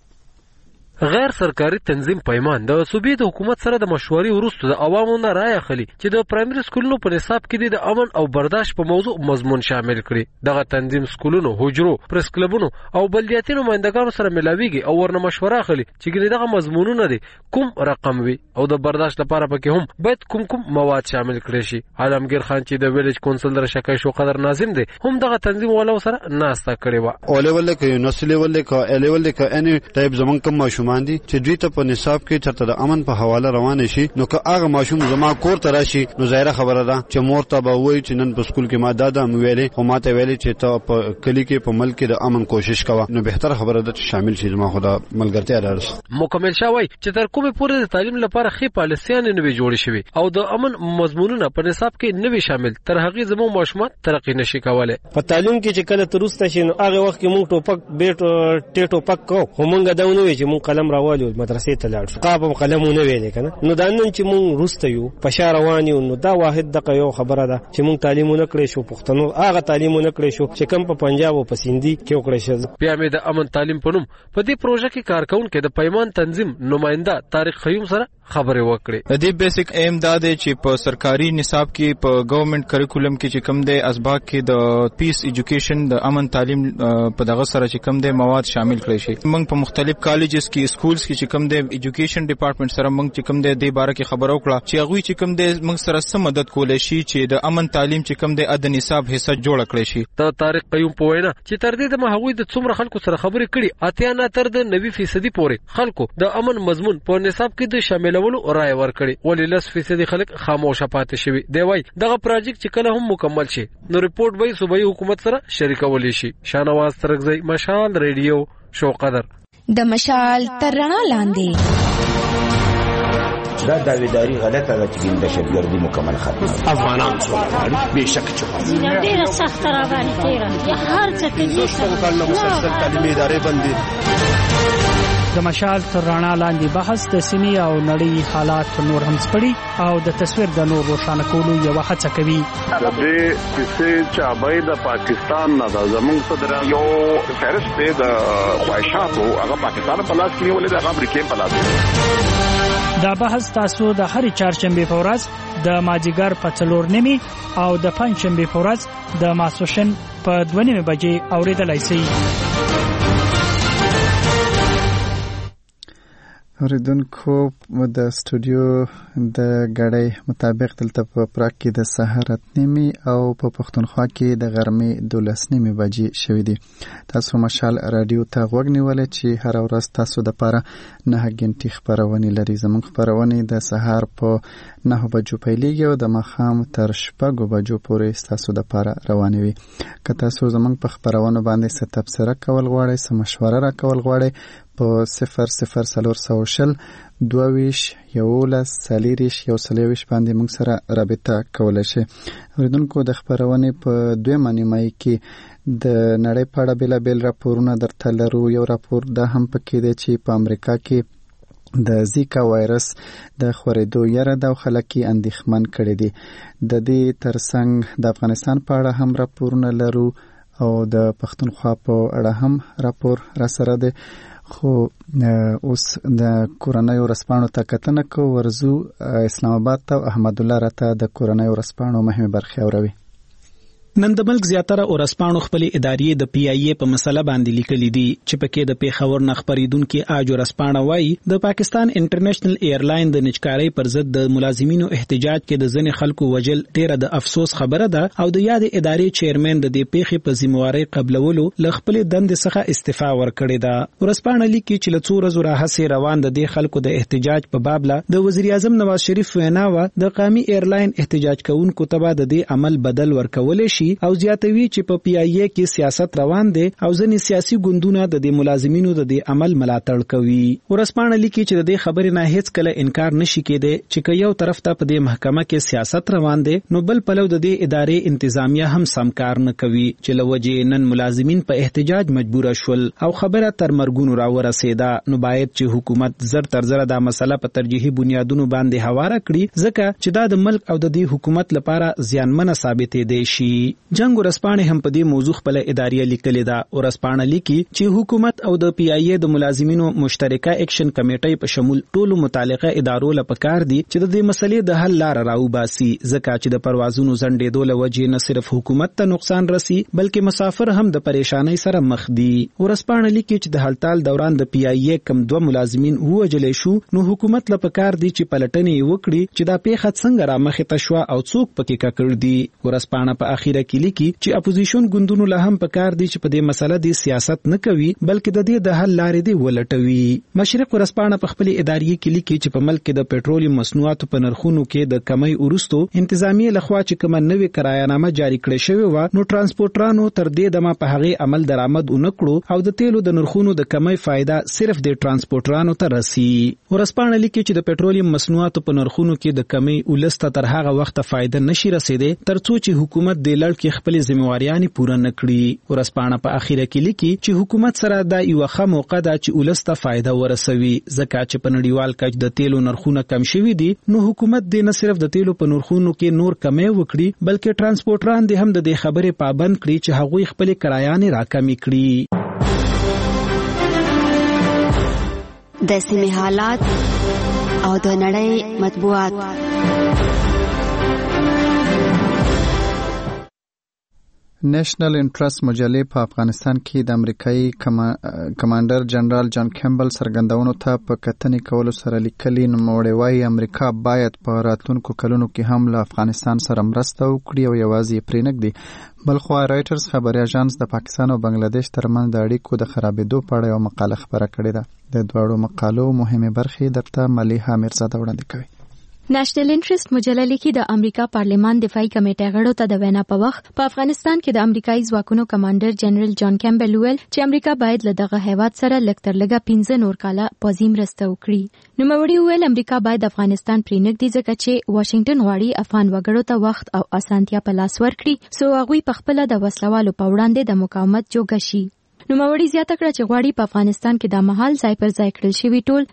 غیر سرکاري تنظیم پیمان د صوبې د حکومت سره د مشورې وروسته د عوامو نه رای اخلي چې د پرایمري سکولونو په نصاب کې د امن او برداشت په موضوع مضمون شامل کړي. دغه تنظیم سکولونو، حجرو، پریس کلبونو او بلدیاتي نمائندګانو سره ملاویږي او ورنه مشوره اخلي چې دغه مضمونونه دي کوم رقم وي او د برداشت لپاره پکې هم باید کوم مواد شامل کړي شي. عالمگیر خان چې د ویلیج کونسل در شکای شو قدر ناظم دی هم دغه تنظیم والو سره ناسته کړي و. او لیول کې یونیورسيټي لیول کې ال لیول کې اني ټایپ زمون کوم ماشومان دي چې دوی ته په نصاب کې چرته د امن په حواله روان شي نو که هغه ماشوم زما کور ته راشي نو ظاهره خبره ده چې مور ته به وایي چې نن په سکول کې ما دادا ویلې او ماته ویلې چې ته په کلی کې په ملک د امن کوشش کوه نو بهتره خبره ده چې شامل شي. زما خدا ملګرتیا راس مکمل شوی چې تر کومه پورې د تعلیم لپاره خې پالیسیان نه وي جوړ شوی او د امن مضمونونه په نصاب کې نه وي شامل تر هغه زمو ماشومان ترقی نشي کولای. په تعلیم کې چې کله ترسته شي نو هغه وخت کې مونږ ټوپک بیټ ټیټو پک کو همغه دا ونه وي چې مونږ قلم راوالو مدرسې ته لاړ شو قاب قلمونه ویلې کنه. نو دا نن چې مونږ روسته یو په شاروان یو نو دا واحد دغه یو خبره ده چې مونږ تعلیمونه کړې شو پښتنو هغه تعلیمونه کړې شو چې کم په پنجاب او په سیندي کې وکړې شو. بیا مې د امن تعلیم په نوم په دې پروژه کې کارکونکو د پیمان تنظیم نماینده طارق خیوم سره خبرې وکړې. د دې بیسیک ایم دا دی چې په سرکاري نصاب کې په ګورنمنت کریکولم کې چې کم دی اسباق کې د پیس ایجوکیشن د امن تعلیم په دغه سره چې کم دی مواد شامل کړي شي. موږ په مختلف کالجز کې سکولز کې چې کم دی ایجوکیشن ډپارټمنټ سره موږ چې کم دی د باره کې خبرو کړه چې هغه چې کم دی موږ سره سم مدد کولای شي چې د امن تعلیم چې کم دی د نصاب حصہ جوړ کړي شي. د طارق قیوم په وینا چې تر دې د مهوی د څومره خلکو سره خبرې کړي اتیا نه تر د 90% پورې خلکو د امن مضمون په نصاب کې د شامل شاملولو رائے ورکړي ولې 10% خلک خاموشه پاتې شوي دی. وایي دغه پروجیکټ چې کله هم مکمل شي نو ریپورت به صوبایي حکومت سره شریکولی شي. شاهنواز ترکزی، مشال ریډیو، شوقدر. د مشال تر رڼا لاندې دا داویداری غلطه ده چې دهشتګردي مکمل ختمه افغانان سولې بهشکه چې ډېره سخته را باندې تیره هر څه کوي مسلسل تعلیمي ادارې بندي. د مشال تر رڼا لاندې بحث د سیمې او نړۍ حالات نور هم سپړي او د تصویر د نور روښانه کولو یو هڅه کوي. د دې چې چابای د پاکستان نه د زمونږ صدر یو فهرست دی د خواهشاتو هغه پاکستان په لاس کې ولې د امریکا په لاس. دا بحث تاسو د هر چهارشنبه په ورځ د مازیګر په 4:30 او د پنځشنبه په ورځ د ماسوشن په 2:30 بجې اوریدلای شئ. اوریدونکو د سټوډیو د غړې مطابق دلته په پراک کې د سحر 8:30 او په پښتونخوا کې د غرمې 12:30 بجې شوې دي. تاسو مشال رادیو ته غوږ نیولئ چې هر ورځ تاسو د پاره 9 غنټې خبرونه لري. زموږ خبرونه د سحر په 9 بجو پیلېږي او د ماښام تر 6 بجو پورې تاسو د پاره روانې وي. که تاسو زموږ په خبرونه باندې څه تبصره کول غواړئ، څه مشوره را کول غواړئ، په 00420 22 11 40 باندې موږ سره رابطه کولای شئ. اوریدونکو د خبرونه په 2 نیمه کې د نړۍ په اړه بیلابیل راپورونه درته لرو. یو راپور دا هم پکې دی چې په امریکا کې د زیکا وایرس د خورېدو یره د خلک اندېښمن کړي دي. د دې ترڅنګ د افغانستان په اړه هم راپورونه لرو او د پښتونخوا په اړه هم راپور را سره دی. خو اوس د کورنۍ ورسپانو ته کتنه کو ورزو اسلام آباد ته احمد الله راته د کورنۍ ورسپانو مهمه برخه اوروي. نن د ملک زیاتره ورسپانو خپل ادارې د پی ای ای په مسله باندې لیکلي دي چې پکې د پیښور نه خبرېدونکو اج ورسپانه وایي د پاکستان انټرنیشنل ایرلاین د نچکارۍ پر ضد د ملازمینو احتجاج کې د ځنې خلکو وجل ډیره د افسوس خبره ده او د یاد ادارې چیرمن د دې پیښې په ذمہواری قبلولو ل خپل دند څخه استعفا ورکړې ده. ورسپانه لیکي چې ل څو ورځې راهسې روان د دې خلکو د احتجاج په باب له د وزیر اعظم نواز شریف وینا و د قومي ایرلاین احتجاج کوونکو ته د دې عمل بدل ورکول شي او زیاتوي چې په پی ای ای کې سیاست روان دي او ځینې سیاسي ګوندونه د دې ملازمینو د دې عمل ملاتړ کوي. ورسپانه لیکي چې د دې خبرې نه هیڅ کله انکار نشي کېدی چې یو طرف ته په دې محکمه کې سیاست روان دي نو بل پلو د دې ادارې انتظامیه هم سمکار نه کوي چې لوجه نن ملازمین په احتجاج مجبور شول او خبره تر مرګونو را ورسېده نو باید چې حکومت زر تر زر دا مسله په ترجیحي بنیادونو باندې هواره کړي ځکه چې دا د ملک او د دې حکومت لپاره زیانمنه ثابتې دی شي. جنگ ورسپانه هم په دې موضوع خپل ادارې لیکلې ده. ورسپانه لیکي چې حکومت او د پی ای ای د ملازمینو مشترکه اکشن کمیټې په شمول ټولو متعلقه ادارو لپاره دي چې د دې مسلې د حل لار راوباسي ځکه چې د پروازونو زندېدو له وجې نه صرف حکومت ته نقصان رسي بلکې مسافر هم د پریشانۍ سره مخ دي. ورسپانه لیکي چې د هړتال دوران د پی ای ای کم 2 ملازمین ووجل شو نو حکومت لپاره دي چې پلټنې وکړي چې دا پیښه څنګه را مخې ته شو او څوک پکې ککړ دي. ورسپانه په اخیره کې لیکي چې اپوزیشن ګوندونو له هم پکار دي چې په دې مسله دی سیاست نه کوي بلکې د دې د حل لارې دی ولټوي. مشرق ورسپانه په خپل ادارې کې لیکي چې په ملک کې د پېټرولیم مصنوعاتو په نرخونو کې د کمی ورستو انتظامیه لخوا چې کوم نوې کرایانامه جاری کړې شوې و نو ترانسپورټرانو تر دې دمه په هغه عمل درآمد ونکړو او د تیلو د نرخونو د کمی فائدہ صرف د ترانسپورټرانو ته رسي. ورسپانه لیکي چې د پېټرولیم مصنوعاتو په نرخونو کې د کمی ولسته تر هغه وخت فائدہ نشي رسیدي ترڅو چې حکومت د لړ کې خپل ذمہواریان پوره نکړي. ورسپانه په اخیره کې لیکي چې حکومت سره دا یو ښه موقع ده چې ولسته فائدہ ورسوي ځکه چې په نړیوال کچ د تیلو نرخونه کم شوي دي نو حکومت دې نه صرف د تیلو په نرخونو کې نور کمی وکړي بلکې ترانسپورټران دې هم د دې خبرې پابند کړي چې هغوی خپل کرایانې راکمې کړي. د سیمې حالات او د نړۍ مطبوعات. نېشنل انټرست مجلې په افغانستان کې د امریکایي کمانډر جنرال جان کیمبل څرګندونو ته په کتنې کولو سره لیکلي، نوموړی وایي امریکا باید په راتلونکو کلونو کې هم له افغانستان سره مرسته وکړي او یوازې یې پرېنږدي. بلخوا رایټرز خبري اژانس د پاکستان او بنگلاديش ترمنځ د اړیکو د خرابېدو په اړه یو مقاله خپره کړې ده. د دواړو مقالو مهمې برخې درته ملیحه میرزاده وړاندې کوي. نېشنل انټرست مجله لیکي د امریکا پارلمان دفاعي کمیټې غړو ته د وینا په وخت په افغانستان کې د امریکایي ځواکونو کمانډر جنرال جان کیمبل ویل چې امریکا باید له دغه هیواد سره لږ تر لږه 15 نور کاله پوځي مرسته وکړي. نوموړي ویل امریکا باید افغانستان پرېنږدي ځکه چې واشنگټن غواړي افغان وګړو ته وخت او اسانتیا په لاس ورکړي څو هغوی په خپله د وسلوالو په وړاندې د مقاومت جوګه شي. نوموړي زیاته کړه چې غواړي په افغانستان کې د مهال ځای پر ځای کړل شوي ټول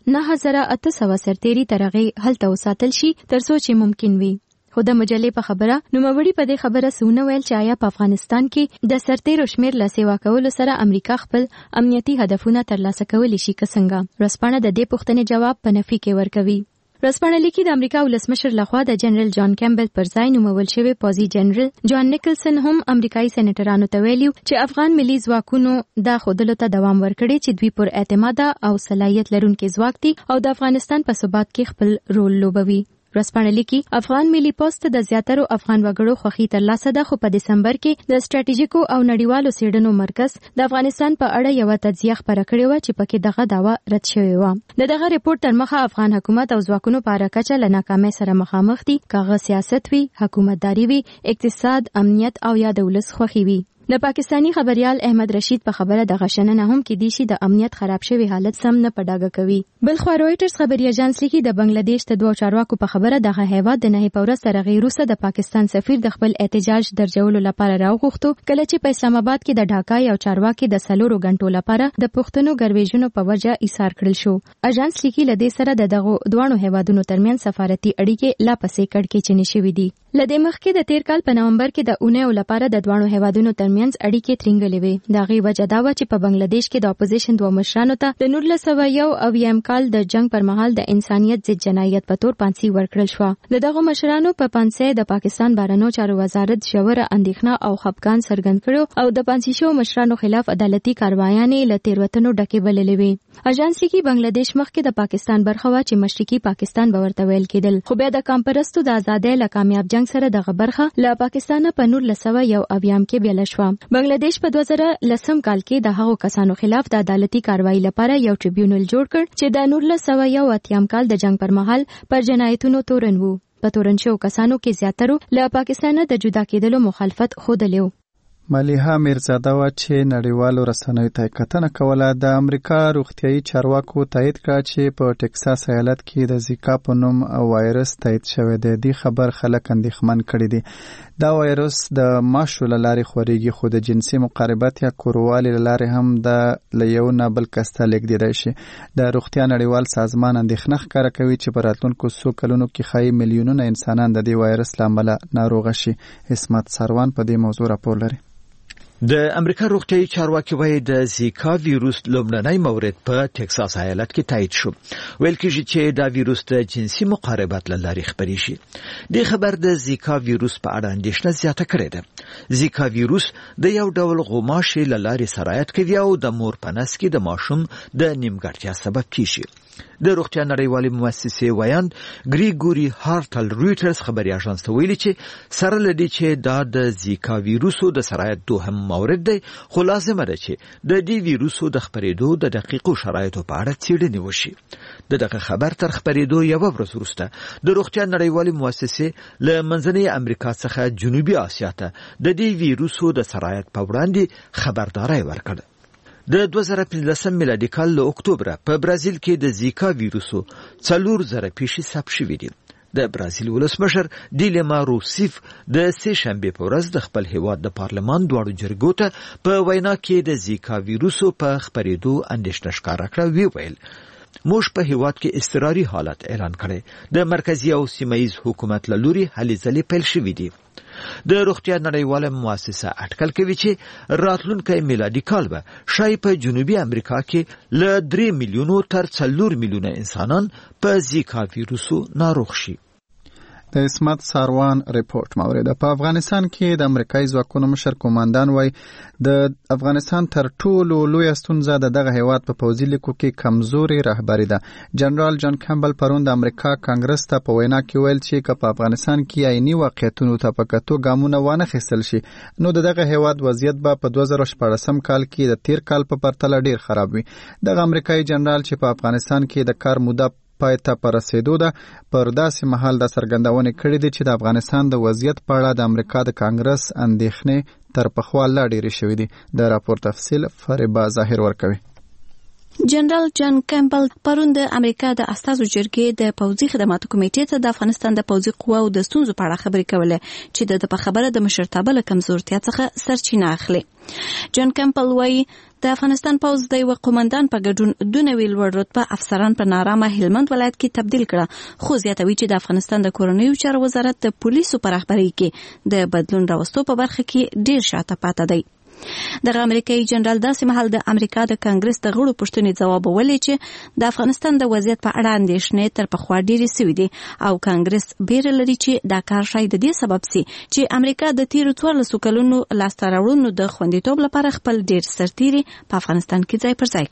9800 سرتیري تر هغې هلته وساتل شي تر څو چې ممکن وي. خو د مجلې په خبره نوموړي په دې خبره څه ویل چې آیا په افغانستان کې د سرتیرو شمېر له سیوا کولو سره امریکا خپل امنیتي هدفونه ترلاسه کولی شي که څنګه. ورځپاڼه د دې پوښتنې جواب په نفي کې ورکوي. ورځپاڼه لیکي د امریکا ولسمشر لخوا د جنرال جان کیمبل پر ځای نومول شوی پوځي جنرال جان نیکلسن هم امریکایي سېنیټرانو ته ویلي چې افغان ملي ځواکونو دا ښودلو ته دوام ورکړي چې دوی پر اعتماده او صلاحیت لرونکي ځواک دي او د افغانستان په ثبات کې خپل رول لوبوي. ورځپاڼه لیکي افغان ملي پوسټ د زیاترو افغان وګړو خوښي ترلاسه ده، خو په دسمبر کې د سټراټیژیکو او نړیوالو څېړنو مرکز د افغانستان په اړه یو تجزیه خپره کړې وه چې پکې دغه دعوه رد شوې وه. دغه ریپورت تر مخه افغان حکومت او ځواکونو په اړه کچه له ناکامۍ سره مخامخ دي، که هغه سیاست وي، حکومتداري وي، اقتصاد، امنیت او یا د ولس خوښي وي. د پاکستانی خبريال احمد رشید په خبره د غشننه هم کې دي چې د امنیت خراب شوی حالت سم نه پډاګه کوي. بلخوا رويټرز خبري اژانس لیکي د بنگلاديش د دوه چارواکو په خبره دغه هیواد د نه پورس سره غیروسه د پاکستان سفیر د خپل احتجاج درجولو لپاره راوغوښتو، کله چې په اسلام آباد کې د ډاکا یو چارواکي د 4 غنټو لپاره د پښتنو ګرویژنو په وجه ایثار کړل شو. اژانس لیکي لدې سره د دغه دوه هیوادونو ترمنځ سفارتي اړیکې لا پسې کړکېچنې شوې دي. لدې مخکې د تیر کال په نومبر کې د اونیو لپاره د دوه هیوادونو ترمنځ اړیکې ترنګلې وې. د غي وجه دا و چې په بنگلاديش کې د اپوزیشن دوه مشرانو ته د 1901 کال د جنگ پر مهال د انسانيت ضد جنایت په تور پانسي ورکړل شو. دغه مشرانو په پانسي د پاکستان بهرنیو چارو وزارت ژوره اندېښنه او خپګان څرګند کړو او د پانسي شو مشرانو خلاف عدالتي کاروایانې له تیروتنو ډکې بللې وې. اژانس لیکي بنگلاديش مخکې د پاکستان برخه و چې مشرقي پاکستان به ورته ویل کېدل، خو بیا د کامپرستو د ازادۍ له کامیاب جنگ سره دغه برخه له پاکستان په 1901 کې بیل شو. بنگلاديش په 2010 کال کې د هغو کسانو خلاف د عدالتي کاروایی لپاره یو ټریبیونل جوړ کړ چې د 1901 کال د جنگ پر مهال پر جنایتونو تورن وو. په تورن شو کسانو کې زیاترو له پاکستان د جدا کېدلو مخالفت خوده. ملیحه میرزاده وا چې نړیوالو رسنیو ته کتنه کوله. د امریکا روغتیايي چارواکو تایید کړ چې په ټکساس ایالت کې د زیکا په نوم وایرس تایید شوی دی. د خبر خلک اندېښمن کړي دي. دا وایرس د ماشو له لارې خوريږي، خو د جنسي مقاربت یا کوروالي له لارې هم د لیو نه بل کس ته لیږدیدای شي. د روغتیا نړیوال سازمان اندېښنه ښکاره کوي چې په راتلونکو څو کلونو کې ښایي میلیونونه انسانان د دې وایرس له امله ناروغه شي. اسمت سروان په دې موضوع راپور لري. د امریکا روغتیايي چارواکي وایي د زیکا ویروس لومړنی مورد په ټکساس ایالت کې تایید شو. ویل کېږي چې دا ویروس د جنسي مقاربت له لارې خپرې شي. د خبر د زیکا ویروس په اړه اندېښنه زیاته کړې ده. زیکا ویروس د یو ډول غوماشې له لارې سرایت کوي او د مور په نس کې د ماشوم د نیمګړتیا سبب کیږي. د روغتیا نړیوالې مؤسسې ویاند ګریګوري هارټل رويټرز خبري اژانس ته ویلي چې سره لدی چې دا د زیکا ویروسو د سرایت دوهم مورد دی، خو لازمه ده چې د دې ویروسو د خپرېدو د دقیقو شرایطو په اړه څېړنې وشي. دغه خبر تر خپرېدو یو ورځ وروسته د روغتیا نړیوالې مؤسسې له منځنۍ امریکا څخه جنوبي اسیا ته د دې ویروسو د سرایت په وړاندې خبرداري ورکړه. د 2015 میلادي کال له اکتوبر په برازیل کې د زیکا ویروسو 4,000 پیښې ثبت شوې دي. د برازیل ولسمشر دیلما روسیف د سه شنبه په ورځ د خپل هیواد د پارلمان دواړو جرګو ته په وینا کې د زیکا ویروسو په خپرېدو اندېښنه ښکاره کړه. ویل موږ په هیواد کې اضطراري حالت اعلان کړی. د مرکزی او سیمایي حکومت له لوري هلې ځلې پیل شوې دي. د روغتیا نړیواله مؤسسه اټکل کوي چې راتلونکي میلادي کال به شاید په جنوبي امریکا کې له 3 میلیونو تر 4 میلیونه انسانان په زیکا ویروسو ناروغ شي. د اسمت ساروان ریپورت موریده. په افغانستان کې د امریکایي ځواکونو مشر قوماندان وای د افغانستان تر ټولو لوی ستونزه دغه هیواد په پوځي لیکو کې کمزوري رهبری ده. جنرال جان کیمبل پرون د امریکا کانګرس ته په وینا کې ویل چې په افغانستان کې عیني واقعیتونو ته په کتو ګامونه وانه خېستل شي نو دغه هیواد وضعیت به په 2014 کال کې د تیر کال په پرتله ډیر خراب وي. دغه امریکایي جنرال چې په افغانستان کې د کار موده پایته پر رسیدو ده پر داسې مهال د څرګندونې کړې دي چې د افغانستان د وضعیت په اړه د امریکا د کانګرس اندېښنې تر پخوا لا ډېرې شوې دي. د راپور تفصیل فریبا ظاهر ورکوي. جنرال جان کیمبل پرون د امریکا د استازو جرګې د پوځي خدماتو کمیټې ته د افغانستان د پوځي قواو د ستونزو په اړه خبرې کولې چې د خبره د مشرتابه له کمزورتیا څخه سرچینه اخلي. جان کیمبل وایي د افغانستان پوځ د یو قوماندان په ګډون دونه ویل لوړ رتبه افسران په نارامه هلمند ولایت کې تبدیل کړه خو زیاتوي چې د افغانستان د کورنیو چارو وزارت د پولیسو په رهبرۍ کې د بدلون راوستو په برخه کې ډیر شاته پاتې دی. دغه امریکایي جنرال داسې مهال د امریکا د کانګرس د غړو پوښتنې ځواب ولې چې د افغانستان د وضعیت په اړه اندېښنې تر پخوا ډېرې سوي دي او کانګرس بیره لري چې دا کار شاید د دې سبب سي چې امریکا د تیرو 14 کلونو لاسته راوړنو د خوندیتوب لپاره خپل ډېر سرتیري په افغانستان کې ځای پر ځای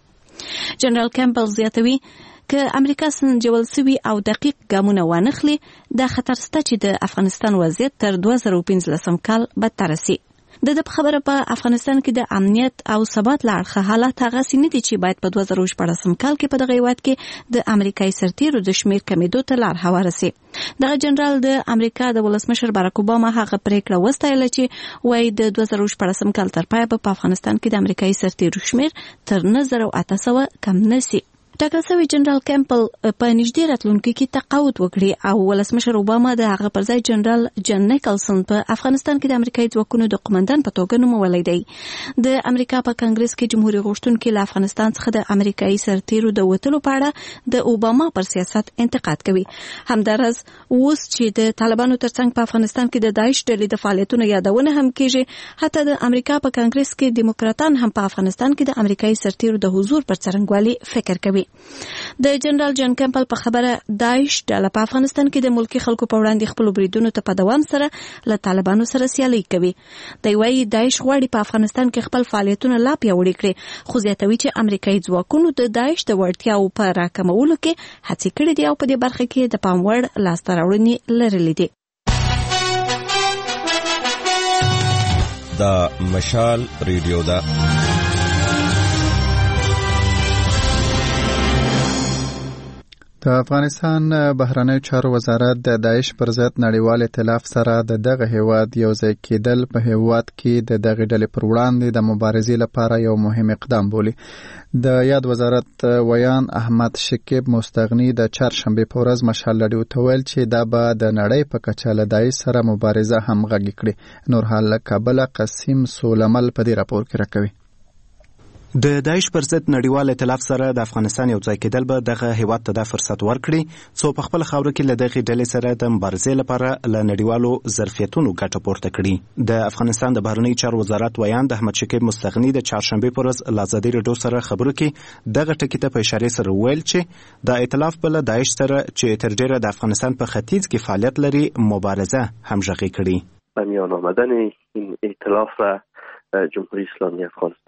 کړي. جنرال کیمبل زیاتوي که امریکا سنجول سوي او دقیق ګامونه وانخلي دا خطر شته چې د افغانستان وضعیت تر 2015 کال بدتر سي. د خبره په افغانستان کې د امنیت او ثبات لړخه حالات هغه سینې دي چې باید په 2014 کال کې په دغه هیواد کې د امریکایي سرتیرو د شمیر کمیدو ته لار هواره سي. دغه جنرال د امریکا د ولسمشر باراک اوباما هغه پریکړه وستایله چې وایي د 2014 کال تر پای په افغانستان کې د امریکایي سرتیرو شمیر تر 9800 کم نشي. ټاکل شوی جنرال کیمبل په نږدې راتلونکي کې تقاعد وکړي او ولسمشر اوباما د هغه پر ځای جنرال جان نیکلسن په افغانستان کې د امریکایي ځواکونو د قوماندان په توګه نومولی دی. د امریکا په کانګرس کې جمهوریت غوښتونکي له افغانستان څخه د امریکایي سرتیرو د وتلو په اړه د اوباما پر سیاست انتقاد کوي. همدارس اوس چې د طالبانو ترڅنګ په افغانستان کې د داعش ډلې د فعالیتونو یادونه هم کیږي حتی د امریکا په کانګرس کې دیموکراتان هم په افغانستان کې د امریکایي سرتیرو د حضور پر څرنګوالي فکر کوي. د جنرال جان کیمبل په خبره داعش ډله په افغانستان کې د ملکی خلکو په وړاندې خپل بریدونو ته په دوام سره له طالبانو سره سیالي کوي. دی وايي داعش غواړي په افغانستان کې خپل فعالیتونه لا پیاوړي کړي خو زیاتوي چې امریکایي ځواکونو د داعش د وړتیاو په راکمولو کې هڅې کړې دي او په دې برخه کې د پام وړ لاسته راوړنې لرلې دي. دا مشال ریډیو دا د افغانستان بهرنیو چارو وزارت د داعش پر ضد نړیوال ائتلاف سره د دغه هیواد یو ځای کېدل په هیواد کې د دغه ډلې پر وړاندې د مبارزې لپاره یو مهم اقدام بولي. د یاد وزارت ویان احمد شکیب مستغنی د چهارشنبه په ورځ مشال راډیو ته ویل چې دا به د نړۍ په کچه له داعش سره مبارزه همغږي کړي. نور حال له کابل قسیم سولمل په دې راپور کې راکوي. د داعش پر ضد نړیوال ائتلاف سره د افغانستان یو ځای کېدل به دغه هیواد ته د فرصت ورکړي څو په خپل خاوره کې له دغه ډلې سره د مبارزې لپاره له نړیوالو ظرفیتونو ګټه پورته کړي. د افغانستان د بهرنیو چارو وزارت ویان د احمد شکیب مستغنی د چهارشنبه پر ورځ له ازادي راډیو سره خبرو کې دغه ټکي ته په اشاره سره ویل چې د ائتلاف بل داعش سره چې تر ډیره د افغانستان په ختیځ کې فعالیت لري مبارزه همغږي کړي. به میان آمدن این ائتلاف جمهوری اسلامی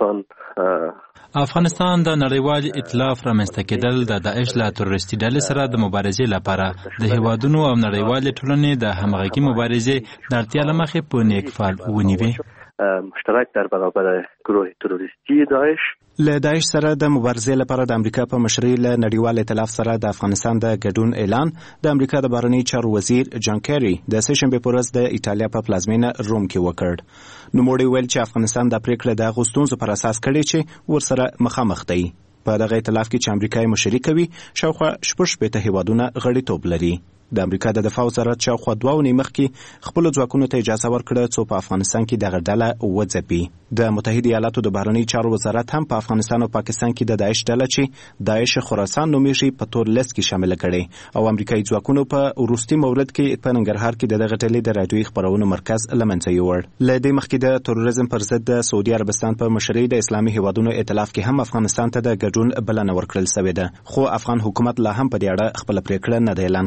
افغانستان د نړیوال ائتلاف رامنځته کېدل د داعش له تروریستي ډلې سره د مبارزې لپاره د هیوادونو او نړیوال ټولنې د همغږي مبارزې د اړتیا له مخې په نیک فعل ونیوي. مشترک در برابر گروه تروریستی داعش له داعش سره د مبارزې لپاره د امریکا په مشرۍ له نړیوال ائتلاف سره د افغانستان د ګډون اعلان د امریکا د بهرنیو چارو وزیر جان کیری د سهشنبه په ورځ د ایټالیا په پلازمینه روم کې وکړ. نوموړي ویل چې افغانستان د پریکړې د غوښتنو پر اساس کړي چې ورسره مخامخ دی. په دغه ائتلاف کې چې امریکا یې مشري کوي شاوخوا 16 هیوادونه غړیتوب لري. د امریکا د دفاع وزارت شاوخوا 2 اونۍ مخکې خپل ځواکونو ته اجازه ورکړه څو په افغانستان کې دغه ډله وځپي. د متحده ایالاتو د بهرنیو چارو وزارت هم په افغانستان او پاکستان کې د داعش ډله چې داعش خراسان نومیږي په تور لیست کې شامل کړي او امریکایي ځواکونو په وروستي مورد کې په ننګرهار کې دغه ډلې د رادیوي خبرونو مرکز لمنځه یوړ. له دې مخکې د تروریزم پر ضد د سعودي عربستان په مشرۍ د اسلامي هیوادونو ائتلاف کې هم افغانستان ته د ګډون بلنه ورکړل شوې ده خو افغان حکومت لا هم په دې اړه خپل پریکړه نه اعلان کړې.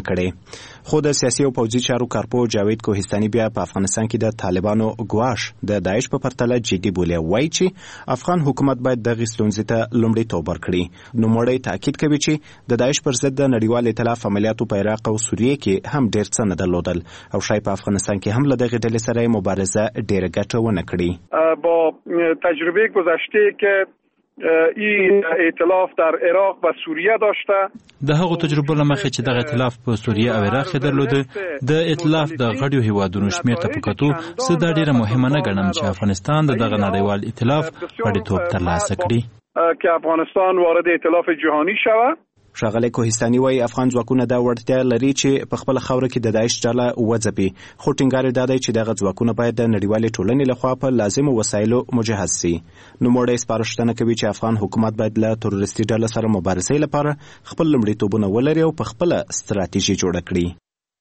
خو د سیاسي او پوځي چارو کارپو جاوید کوهستاني بیا په افغانستان کې د طالبانو ګواښ د داعش په پرتله جدي بولي، وایي چې افغان حکومت باید دغه ستونزې ته لومړیتوب ورکړي. نوموړی تاکید کوي چې د داعش پر ضد د نړیوال ائتلاف عملیاتو په عراق او سوریه کې هم ډېر څه نه درلودل او شاید په افغانستان کې هم له دغه ډلې سره مبارزه ډېره ګټه ونه کړي. با تجربه گذشته که این ائتلاف در عراق و سوریه داشته، د هغو تجربو له مخې چې دغه ائتلاف په سوریه او عراق کې درلوده، د ائتلاف د غړیو هیوادونو شمېر ته په کتو زه دا ډېره مهمه نه ګڼم چې افغانستان د دغه نړیوال ائتلاف غړیتوب ترلاسه کړي که افغانستان وارد ائتلاف جهانی شود. ښاغلی کوهستاني وایي افغان ځواکونه دا وړتیا لري چې په خپله خاوره کې د داعش ډله وځپي، خو ټینګار یې دا دی چې دغه ځواکونه باید د نړیوالې ټولنې لخوا په لازمو وسایلو مجهز سي. نوموړی سپارښتنه کوي چې افغان حکومت باید له تروریستي ډلو سره مبارزې لپاره خپل لومړیتوبونه ولري او په خپله ستراتیژي جوړه کړي.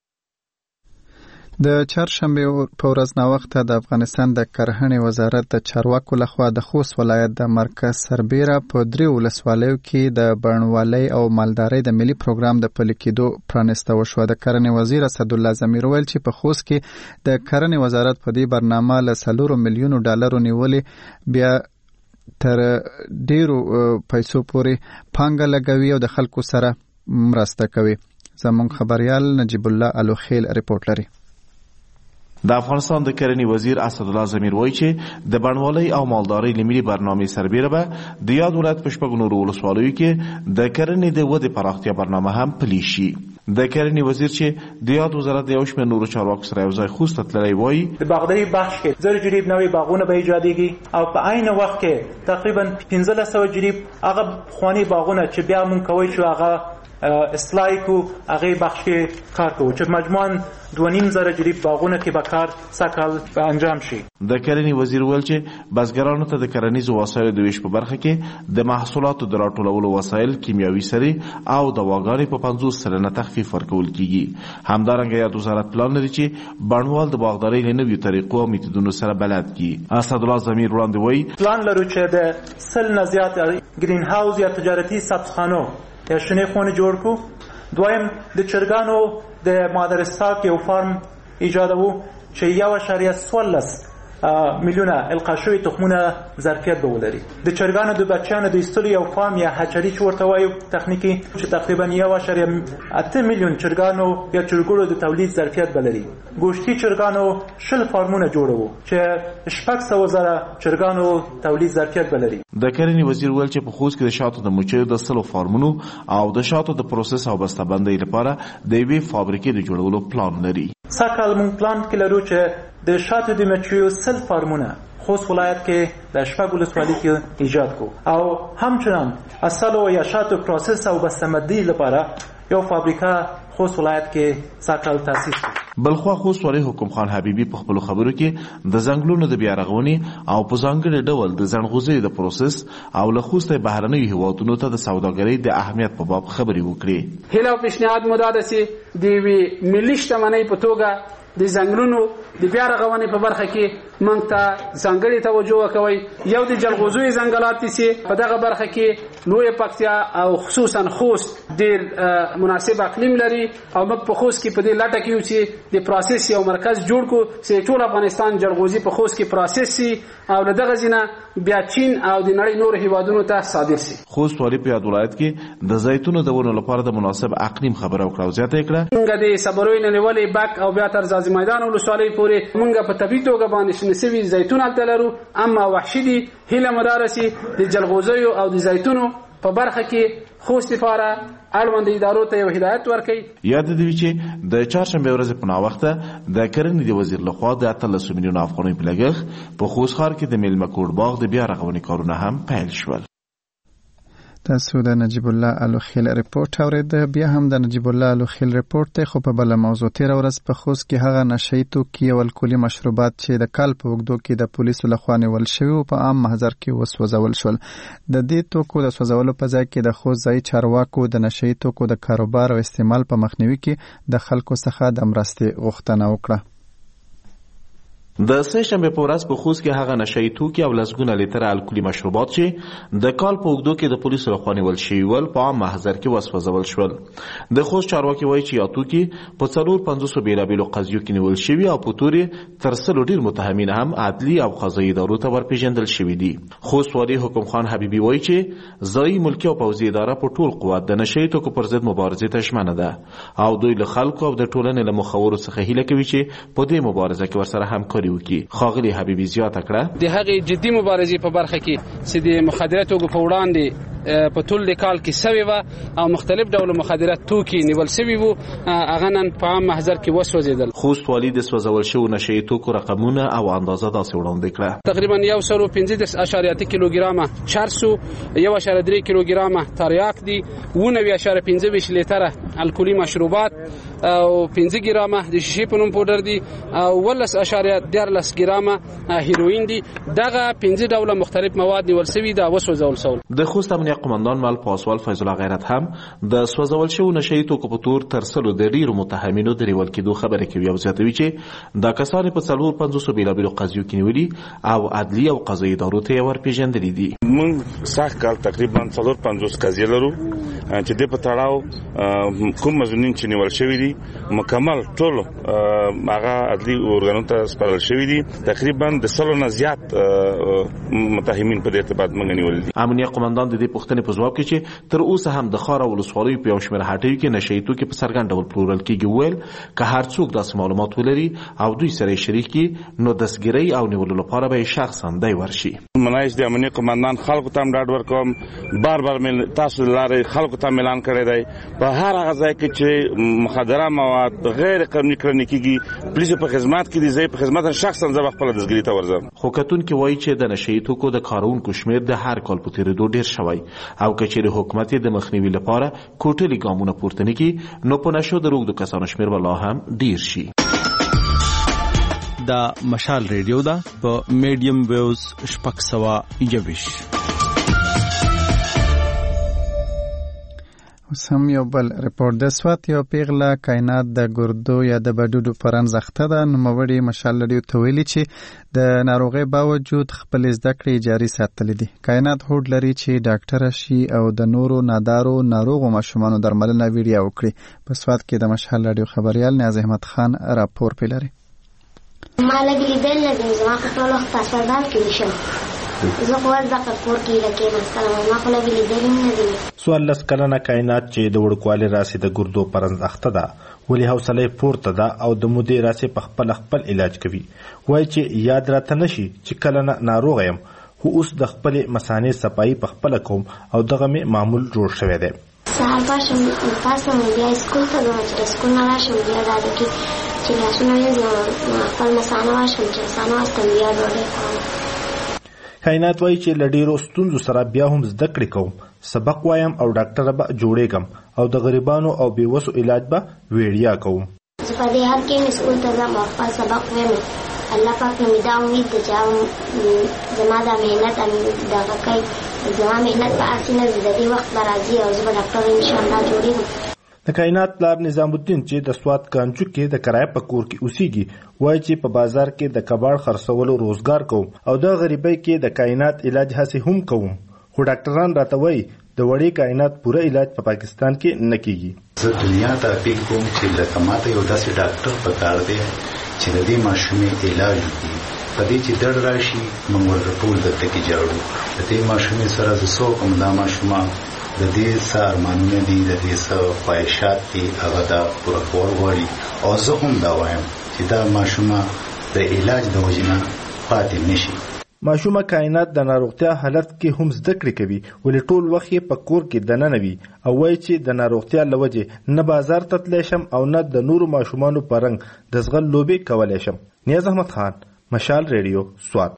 د چهارشنبه په ورځ ناوخته د افغانستان د کرهنې وزارت د چارواکو لخوا د خوست ولایت د مرکز سربیره په 3 ولسوالیو کې د بڼوالۍ او مالدارۍ د ملي پروګرام د پلي کېدو پرانیسته وشوه. د کرهنې وزیر اسدالله ضمیر ویل چې په خوست کې د کرهنې وزارت په دې برنامه له $4 میلیون نیولې بیا تر ډیرو پیسو پورې پانګه لګوي او د خلکو سره مرسته کوي. زموږ خبريال نجیب الله الوخیل ریپورت لري. د افغانستان د کرنې وزیر اسدالله ضمیر وایي چې د بڼوالۍ او مالدارۍ لملي برنامې سربیره به د یاد ولایت په 6 ولسوالیو کې د کرنې د ودې پراختیا برنامه هم پلي شي. د کرنې وزیر چې د یاد وزارت د یو شمېر نورو چارواکو سره یو ځای خوست ته تللی وایي د باغدارۍ بخش کې 1000 جریب نوې باغونه به ایجادېږي او په عین وخت کې تقریبا 1500 جریب هغه خواني باغونه چې بیا مونږ کوي چې هغه اصلاحی کو هغه بخش کې کار کوو چې مجموعاً 2.5 جریب باغونه کې به کار سکل انجام شي. د کرنې وزیر ویل چې بزګرانو ته د کرنیزو وسایلو د ویش په برخه کې د محصولاتو د راټولولو وسایل، کیمیاوي سرې او دواګانې په 50% تخفیف ورکول کیږي. همدارنګه یاد وزارت پلان لري چې بڼوال د باغدارۍ له نویو طریقو او میتودونو سره بلد کی. اسدالله ضمیر وړاندې وایي پلان لرو چې د 100 نه زیات گرین هاوس یا تجارتي سبزخانو یا شنه خونه جوړ کو. دویم د چرګانو د مادرستاک یو فارم ایجادوو چې 1.14 میلیونه القا شوي تخمونه ظرفیت به ولري. د چرګانو د بچیانو د ایستلو یو فارم یا هچري چې ورته وایو تخنیکي چې تقریبا 1.8 میلیون چرګانو یا چرګوړو د تولید ظرفیت بلري. ګوشتي چرګانو 20 فارمونه جوړوو چې 600,000 چرګانو تولید ظرفیت بلري. د کرنې وزیر ویل چې په خوست کې د شاتو د مچیو د 100 فارمونو او د شاتو د پروسس او بسته‌بندۍ لپاره د یوې فابریکې د جوړولو پلان لري. ساکال مونږ پلان کې لرو چې د شاتو د مچیو 100 فارمونه خوست ولایت کې د 6 ولسوالۍ کې ایجاد کو او همچنان اصلو یا شاتو پروسس او بسته‌بندۍ لپاره یو فابریکه خوست ولایت کې ساکال تاسیس کو. بلخوا خوست والي حکم خان حبیبی په خپل خبرو کې د ځنګلونو د بیارغونې او په ځانګړي ډول د ځنغوزۍ د پروسس او له خوست بهرنۍ هیوادونو ته د سوداګرۍ د اهمیت په باب خبرې وکړي. هله او پیشنهاد مداده سي د ملي شتمنۍ په توګه د ځنګلونو د بیارغونې په برخه کې موږ ته ځانګړې توجه وکوي. یو د جلغوزیو ځنګلات دي په دغه برخه کې لوی پکتیا او خصوصا خوست ډېر مناسب اقلیم لري او موږ په خوست کې په دې لټه کې یو چې د پروسس یو مرکز جوړ کو چې ټول افغانستان جلغوزي په خوست کې پروسس سي او له دغه ځینه بیا چین او د نړۍ نور هیوادونو ته صادر سي. خوست والي په یاد ولایت کې د زیتونو د ونو لپاره د مناسب اقلیم خبره وکړه او زیاته کړه موږ د صبروي نه نیولې بک او بیا تر ځاځي میدان ولسوالۍ پورې موږ په طبي توګه باندې شنسوي زیتون التلرو اما وحشي دي هله مدارسي د جلغوزیو او د زیتونو په برخه کې خوست لپاره اړوند ادارو ته یو هدایت ورکړي. یاد دي چې د چهارشنبه ورځ په ناوخته د کرنې د وزیر لخوا د 13 میلیون افغانۍ په لګښت په خوست ښار کې د میلمه کور باغ د بیا رغونې کارونه هم پیل شول. تاسو د نجیب الله الوخیل ریپورت اورید. بیا هم د نجیب الله الوخیل ریپورت ته خو په بل موضوع تیر ورځ په خوست کې هغه نشئی توکي او الکولي مشروبات چې د کال په وګړو کې د پولیسو لخوا نیول شوی په عام محضر کې وسوځول شول. د دې توکو د سوځولو په ځای کې د خوست ځای چارواکو د نشئی توکو د کاروبار او استعمال په مخنیوي کې د خلکو څخه د مرستې غوښتنه وکړه. د سه شنبه په ورځ په خوست کې هغه نشئی توکي او لسګونه لیتره الکولي مشروبات چې د کال په اوږدو کې د پولیسو لخوا نیول شوي ول په عام محضر کې وسوځول شول. د خوست چارواکي وایي چې توکي په 450 بیلابیلو قضیو کې نیول شوي او په تور تر 100 ډیر متهمین هم عدلي او قضایي ادارو ته ورپېژندل شوي دي. خوست والي حکم خان حبیبي وایي چې ځایي ملکي او پوځي اداره په ټول قوت د نشئی توکو پر ضد مبارزې ته ژمنه ده او دوی له خلکو او د ټولنې له مخورو څخه هیله کوي چې په دې مبارزه کې ورسره همکاري وکړي. خاغلی حبیبي زیاته کړه د هغې جدي مبارزې په برخه کې چې د مخدره توکو په وړاندې په ټول کال کې سوي و او مختلف ډول مخدره توکي نیول سوي وو هغه نن په عام محضر کې وسوځیدل. خوست والي د سوځول شوو نشئی توکو رقمونه او اندازه داسې وړاندې کړه. تقریبا 115.8 کیلوګرامه چرسو 1.3 کیلوګرامه تریاک دي 19.25 لیتره الکولي مشروبات او 5 ګرامه د شیشې په نوم پودر دي او 18.14 ګرامه هیروین دي. دغه 15 ډول مختلف مواد نیول سوي دا وسوځول شول. د خوست امنیه قماندان مل پاسوال فیض الله غیرت هم د سوځول شوو نشئی توکو په تور تر 100 د ډیرو متهمینو د نیول کېدو خبره کوي او زیاتوي چې دا کسان په 450 بیلابیلو قضیو کې نیولي او عدلي او قضایي ادارو ته ورپېژندلي دي. موږ سخت کال تقریبا 450 قضیې لرو چې د په تړاو کوم مزنین چې نیول شوي دي مکمل ټول هغه عدلي ارګانونو ته سپارل شوي دي. تقریبا د 100 نه زیات متهمین په دې ارتباط موږ نیولي دي. امنیه قماندان د دې پوښتنې په ځواب کې چې تر اوسه هم د خار او ولسوالیو په یو شمېر هټیو کې نشئی توکي په څرګند ډول پلورل کېږي. ویل که هر څوک داسې معلومات ولري او دوی سره شریک کړي نو دستګیرۍ او نیولو لپاره به شخصا دی ورشي. منایش د امنیه قماندان خلکو ته ډاډ ورکوم بار تاسو لارې خلکو ته اعلان کړی دی په هر هغه ځای کې چې مخدره مواد غیر قانوني کړنې کېږي پولیسو په خدمت کې دي زه په خدمت شخصا زه خپل دستګیرۍ ته ورځم. خو کتونکي وایي چې د نشئی توکو د کارونکو شمېر د هر کال په تېرېدو ډېر شوی او که چیرې حکومت د مخنیوي لپاره کوټلي ګامونه پورته نه کړي نو په نشو د روږدو کسانو شمېر به لا هم ډېر شي. دا مشال ریډیو ده په میډیم ویوز 621. اوس هم یو بل رپورټ د سوات یو پیغله کائنات د ګردو یا د بډوډو پرنځ اخته ده. نوموړې مشال لري ته ویلي چې د ناروغۍ باوجود خپل زده کړې جاري ساتلې دي. کائنات هوډ لري چې ډاکټره شي او د نورو نادارو ناروغو ماشومانو درملنه ویډیو وکړي. په سوات کې د مشال لري خبريال نیاز احمد خان راپور پیلري. ما لګلې بل نه دي زما په ټول وخت اسپیټال کې نشم زه خو د کور کې لکه مثلا ما خو لګلې بل نه دي. سوال لس کلنه کائنات چې د وړوکوالي راسي د ګردو پرنځ اخته ده ولې حوصله پورته ده او د مودې راسي په خپل علاج کوي. وایي چې یاد راته نشي چې کله ناروغ یم خو اوس د خپل مثانې صفایي په خپل کوم او دغه مې معمول جوړ شوی دی. سهار پاسم بیا سکول ته ځم چې سکول نه راشم بیا دا چې لاسونه یې خپل مثانه واشم چې مثانه واستم بیا ډوډۍ خورم. کائنات وایي چې له ډېرو ستونزو سره بیا هم زده کړې کوم سبق وایم او ډاکټره به جوړېږم او د غریبانو او بېوسو علاج به ویډیا کوم. زه په دې حال کې سکول ته ځم او خپل سبق وایم. الله پاک مې دا امید ده چې زما دا محنت دغه کوي زما محنت په هر څه نه د دې وخت به راځي او زه به ډاکټر انشاءالله جوړېږم. د کائنات پلار نظام الدین چې د سوات کانجو کې د کرایه په کور کې اوسېږي وایي چې په بازار کې د کباړ خرڅولو روزګار کوم او د غریبۍ کې د کائنات علاج هسې هم کوم خو ډاکټران راته وایي د وړې کائنات پوره علاج په پاکستان کې نه کېږي. زه دنیا ته اپیل کوم چې لکه ماته یو داسې ډاکټر پکار دی چې د دې ماشومې علاج وکړي. په دې چې دړ راشي موږ ورته ټول دلته کې جاړو. د دې ماشومې سره زه څه کوم دا ماشومان د دې څه ارمانونه دي د دې څه خواهشات دي هغه دا پوره کول غواړي او زه هم دا وایم چې دا ماشومه د علاج د وجې نه پاتې نشي. ماشومه کائنات د ناروغتیا حالت کې هم زده کړې کوي ولې ټول وخت یې په کور کې دننه وي او وایي چې د ناروغتیا له وجې نه بازار ته تللی شم او نه د نورو ماشومانو په رنګ د زغل لوبې کولی شم. نیاز احمد خان مشال ریډیو سوات.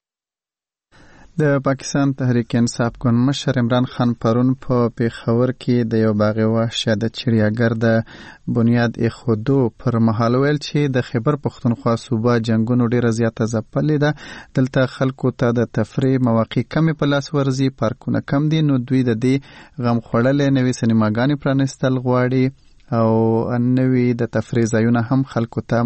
د پاکستان تحریک انصاف ګوند مشر عمران خان پرون په پیښور کې د یو باغ وحشه د چړیاګر د بنیاد ایښودو پر مهال ویل چې د خیبر پښتونخوا صوبه جنګونو ډیره زیاته ځپلې ده. دلته خلکو ته د تفریح مواقع کمې په لاس ورځي، پارکونه کم دي، نو دوی د دې غم خوړلې نوې سینماګانې پرانیستل غواړي او نوې د تفریح ځایونه هم خلکو ته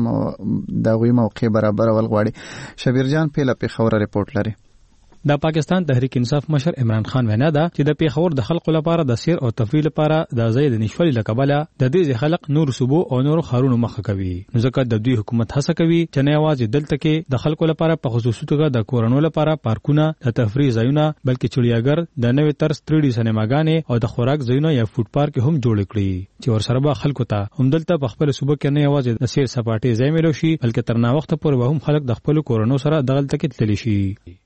د غوي موقع برابرول غواړي. شبیر جان پیله پیښور ریپورت لري. د پاکستان تحریک انصاف مشر عمران خان وینا ده چې د پیښور د خلکو لپاره د سیر او تفریح لپاره د ځای د نشولي لکبله د دې خلک نور صوبو او نور خارونو مخه کوي. نو ځکه د دوی حکومت هڅه کوي چې نه یوازې دلته کې د خلکو لپاره په خصوصي توګه د کورونو لپاره پارکونه، د تفریح ځایونه، بلکې چړیاګر، د نوې طرز 3D سینماګانې او د خوراک ځایونه یا فوډ پارک هم جوړ کړي چې ورسره به خلکو ته هم دلته په خپل صوبه کې نه یوازې د سیر سپاټي ځای ملو شي، بلکې تر نا وخت پورې هم خلک د خپل کورونو سره دغلته کې تللی شي.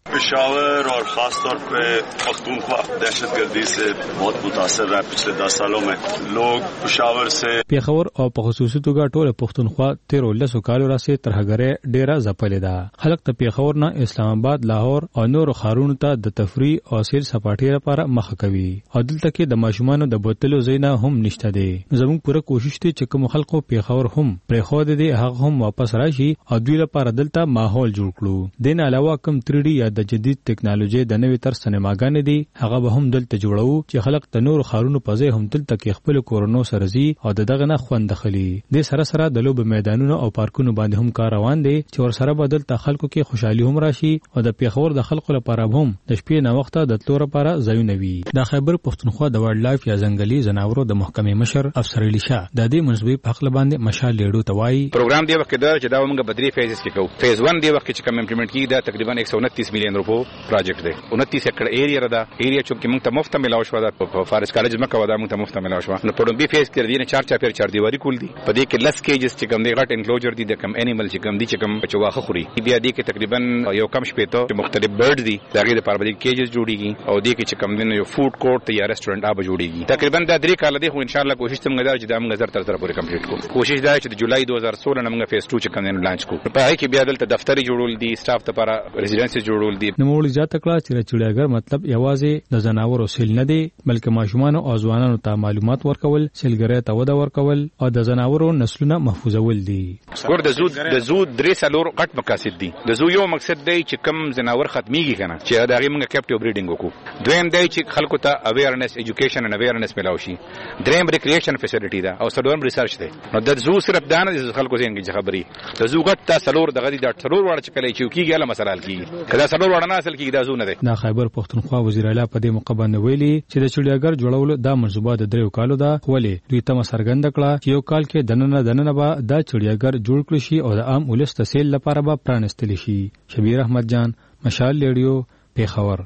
पेशावर और खास तौर पे पख्तूनख्वा दहशतगर्दी से बहुत मुतासर रहा है पिछले 10 सालों में. लोग पेशावर से پیښور او په خصوصي توګه ټول پښتونخوا 13 کالو راځي ترهګره ډیره ځپلې ده. خلک ته پیښور نه اسلام آباد، لاهور او نور خارونو ته د تفریح او سیر سپاټي لپاره مخه کوي. او دلته کې د ماشومانو د بوتلو زینا هم نشته دي. زموږ پوره کوشش دی چې کوم خلکو پیښور هم پرخود دي هغه هم واپس راشي او دوی لپاره دلته ماحول جوړ کړو. دین علاوه کوم 3D یا د جدید ټکنالوژي د نوې طرز سینماګانې دي هغه به هم دلته جوړو چې خلک د نور خارونو په ځای هم دلته کې خپل کورونو سره زی او دغه نه خوند خلی. د سره سره د لوب میدانونو او پارکونو باندې هم کار روان دي چې ور سره به دلته خلکو کې خوشحالي هم راشي او د پیښور د خلکو لپاره هم د شپې نه وخت د تلور لپاره ځایونه وي. د خیبر پښتونخوا د وایلډ لایف یا ځنګلي ځناورو د محکمې مشر افسر علی شاه د دې منځوي په خپل باندې مشال لیډو توای پروګرام دی وخت چې دا موږ بدري فیزز کې کوو. فیز 1 دی وخت چې کوم امپلیمنٹ کیږي دا تقریبا 129 میلیون روپو پروجیکټ دی. 29 ایکڑ ایریا ده. ایریا چې موږ ته مفت ملاو شو دا په فارس کالج مکه ودا موږ ته مفت ملاو شو. نو په دوی فیز کې دی نه 4 4 دیواری کول دي. په دې کې لس کیجز چې کوم دی غټ انکلوجر دي د کوم انیمل چې کوم دي چې کوم چواخه خوري. بیا دې کې تقریبا یو کم شپېته مختلف برډ دي. داګه د پاره د کیجز جوړیږي او دې کې چې کوم دی یو فود کورټ یا ریسټورانټ آب جوړیږي. تقریبا دا 3 کال دی خو ان شاء الله کوشش څنګه دا چې دا موږ زر تر سره پوره کمپلیټ کوو. کوشش دا چې د جولای 2016 نه موږ فیز 2 چې کوم دی لانچ کوو. په هغه کې بیا دلته دفتر جوړول دي، سټاف ته لپاره ریزیډنسي جوړول دي. نو موږ زیاته کړه چې چړیاګر مطلب یوازې د زناورو سیل نه دی بلکې ماشومان او ځوانانو ته معلومات ورکول، سیلګری ته وده ورکول او د زناورو نسلونه محفوظول دي. ګور د زو درې سالور غټ مقاصد دي. د زو یو مقصد دی چې کم زناور ختميږي کنه چې دا غي موږ کیپټیو بریډینګ وکړو. دویم دی چې خلکو ته اویرنس ایجوکیشن ان اویرنس ملاوي شي. دریم ریکرییشن فیسیلیټی ده او څلورم ریسرچ دی. نو د زو صرف دانه د خلکو زینګي خبري د زو غټ تا سلور دغه د ټرور وړ چې کله چې کیږي له مسله کیږي کله سلور وړ نه اصل کیږي دا زو نه دی. دا خیبر پښتونخوا وزیر اعلی په دې موقع باندې ویلي چې د چړیاګر جوړولو دا منصوبه د 3 کالو ده. ولې دوی ته مسرګند کړه چې یو کال کې دننه به دا چړیاګر جوړ کړي شي او د عام ولس تسهیل لپاره به پرانستل شي. شبیر احمد جان، مشال لیډیو، پیښور.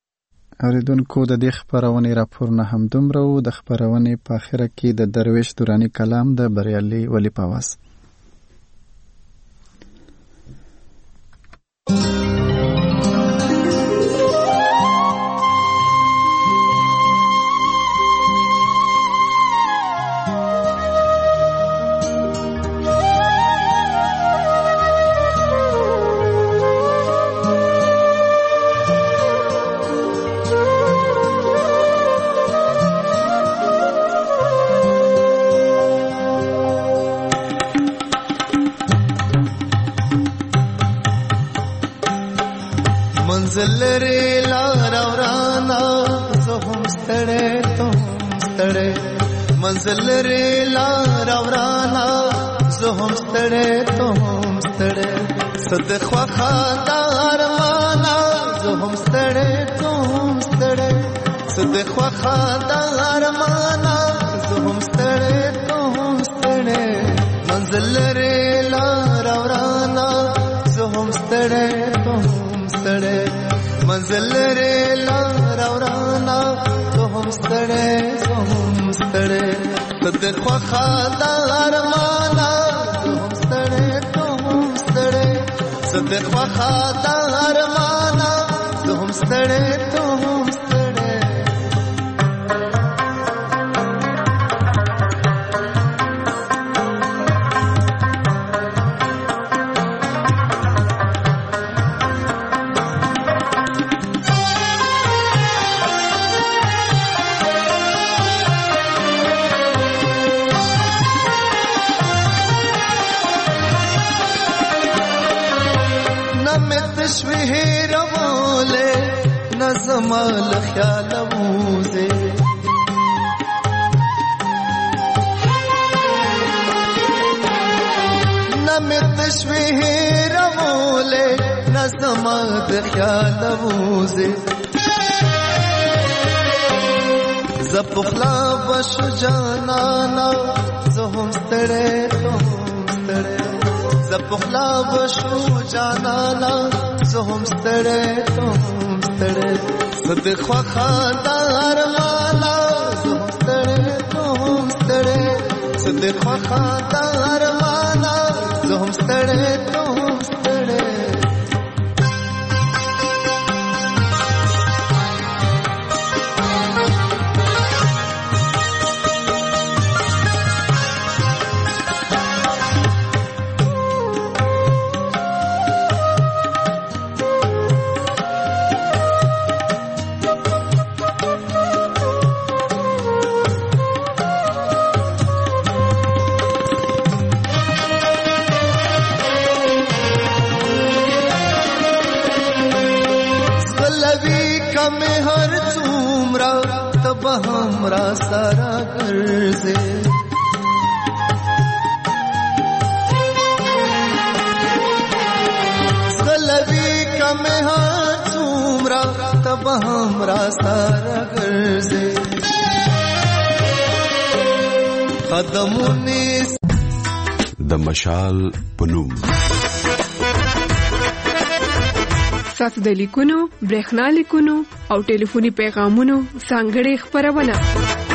اوریدونکو د دې خبرونه راپورونه هم دومره وو. د خبرونه په اخره کې د درویش دورانی کلام د بریالي ولی پاواز. منزل ری لار ورانا زهم ستړې ته ستړې. منزل ری لار ورانا زهم ستړې ته ستړې. صد خواخدار مانا زهم ستړې ته ستړې. صد خواخدار مانا زهم ستړې ته ستړې. منزل ری لار ورانا زهم ستړې ته ستړې. منزل ری لار ورانا تو هم ستړې هم ستړې. صد خواخدار مانا تو هم ستړې تو هم ستړې. صد خواخدار مانا تو هم ستړې تو هم ستړې. تشویه روله نظمال خیال موزه. مې تشویه رمولې نظم د خیال ووزې زه پخلا بشو جانانا زه هم ستړی ته هم ستړی زه پخلا بشو جانانا زه هم ستړی ته هم ستړی زه د خوښه د ارمانا زه هم ستړی ته هم ستړی زه د خوښه د ارمانا زه هم ستړی ته هم ستړی हमरा सारा गर्जे गलबी का में हाथ चूमरा तब हमरा सारा गर्जे कदमों د مشال پنوم ساسو د لیکونو برېښنا لیکونو او ټلیفوني پیغامونو ځانګړې خبرونه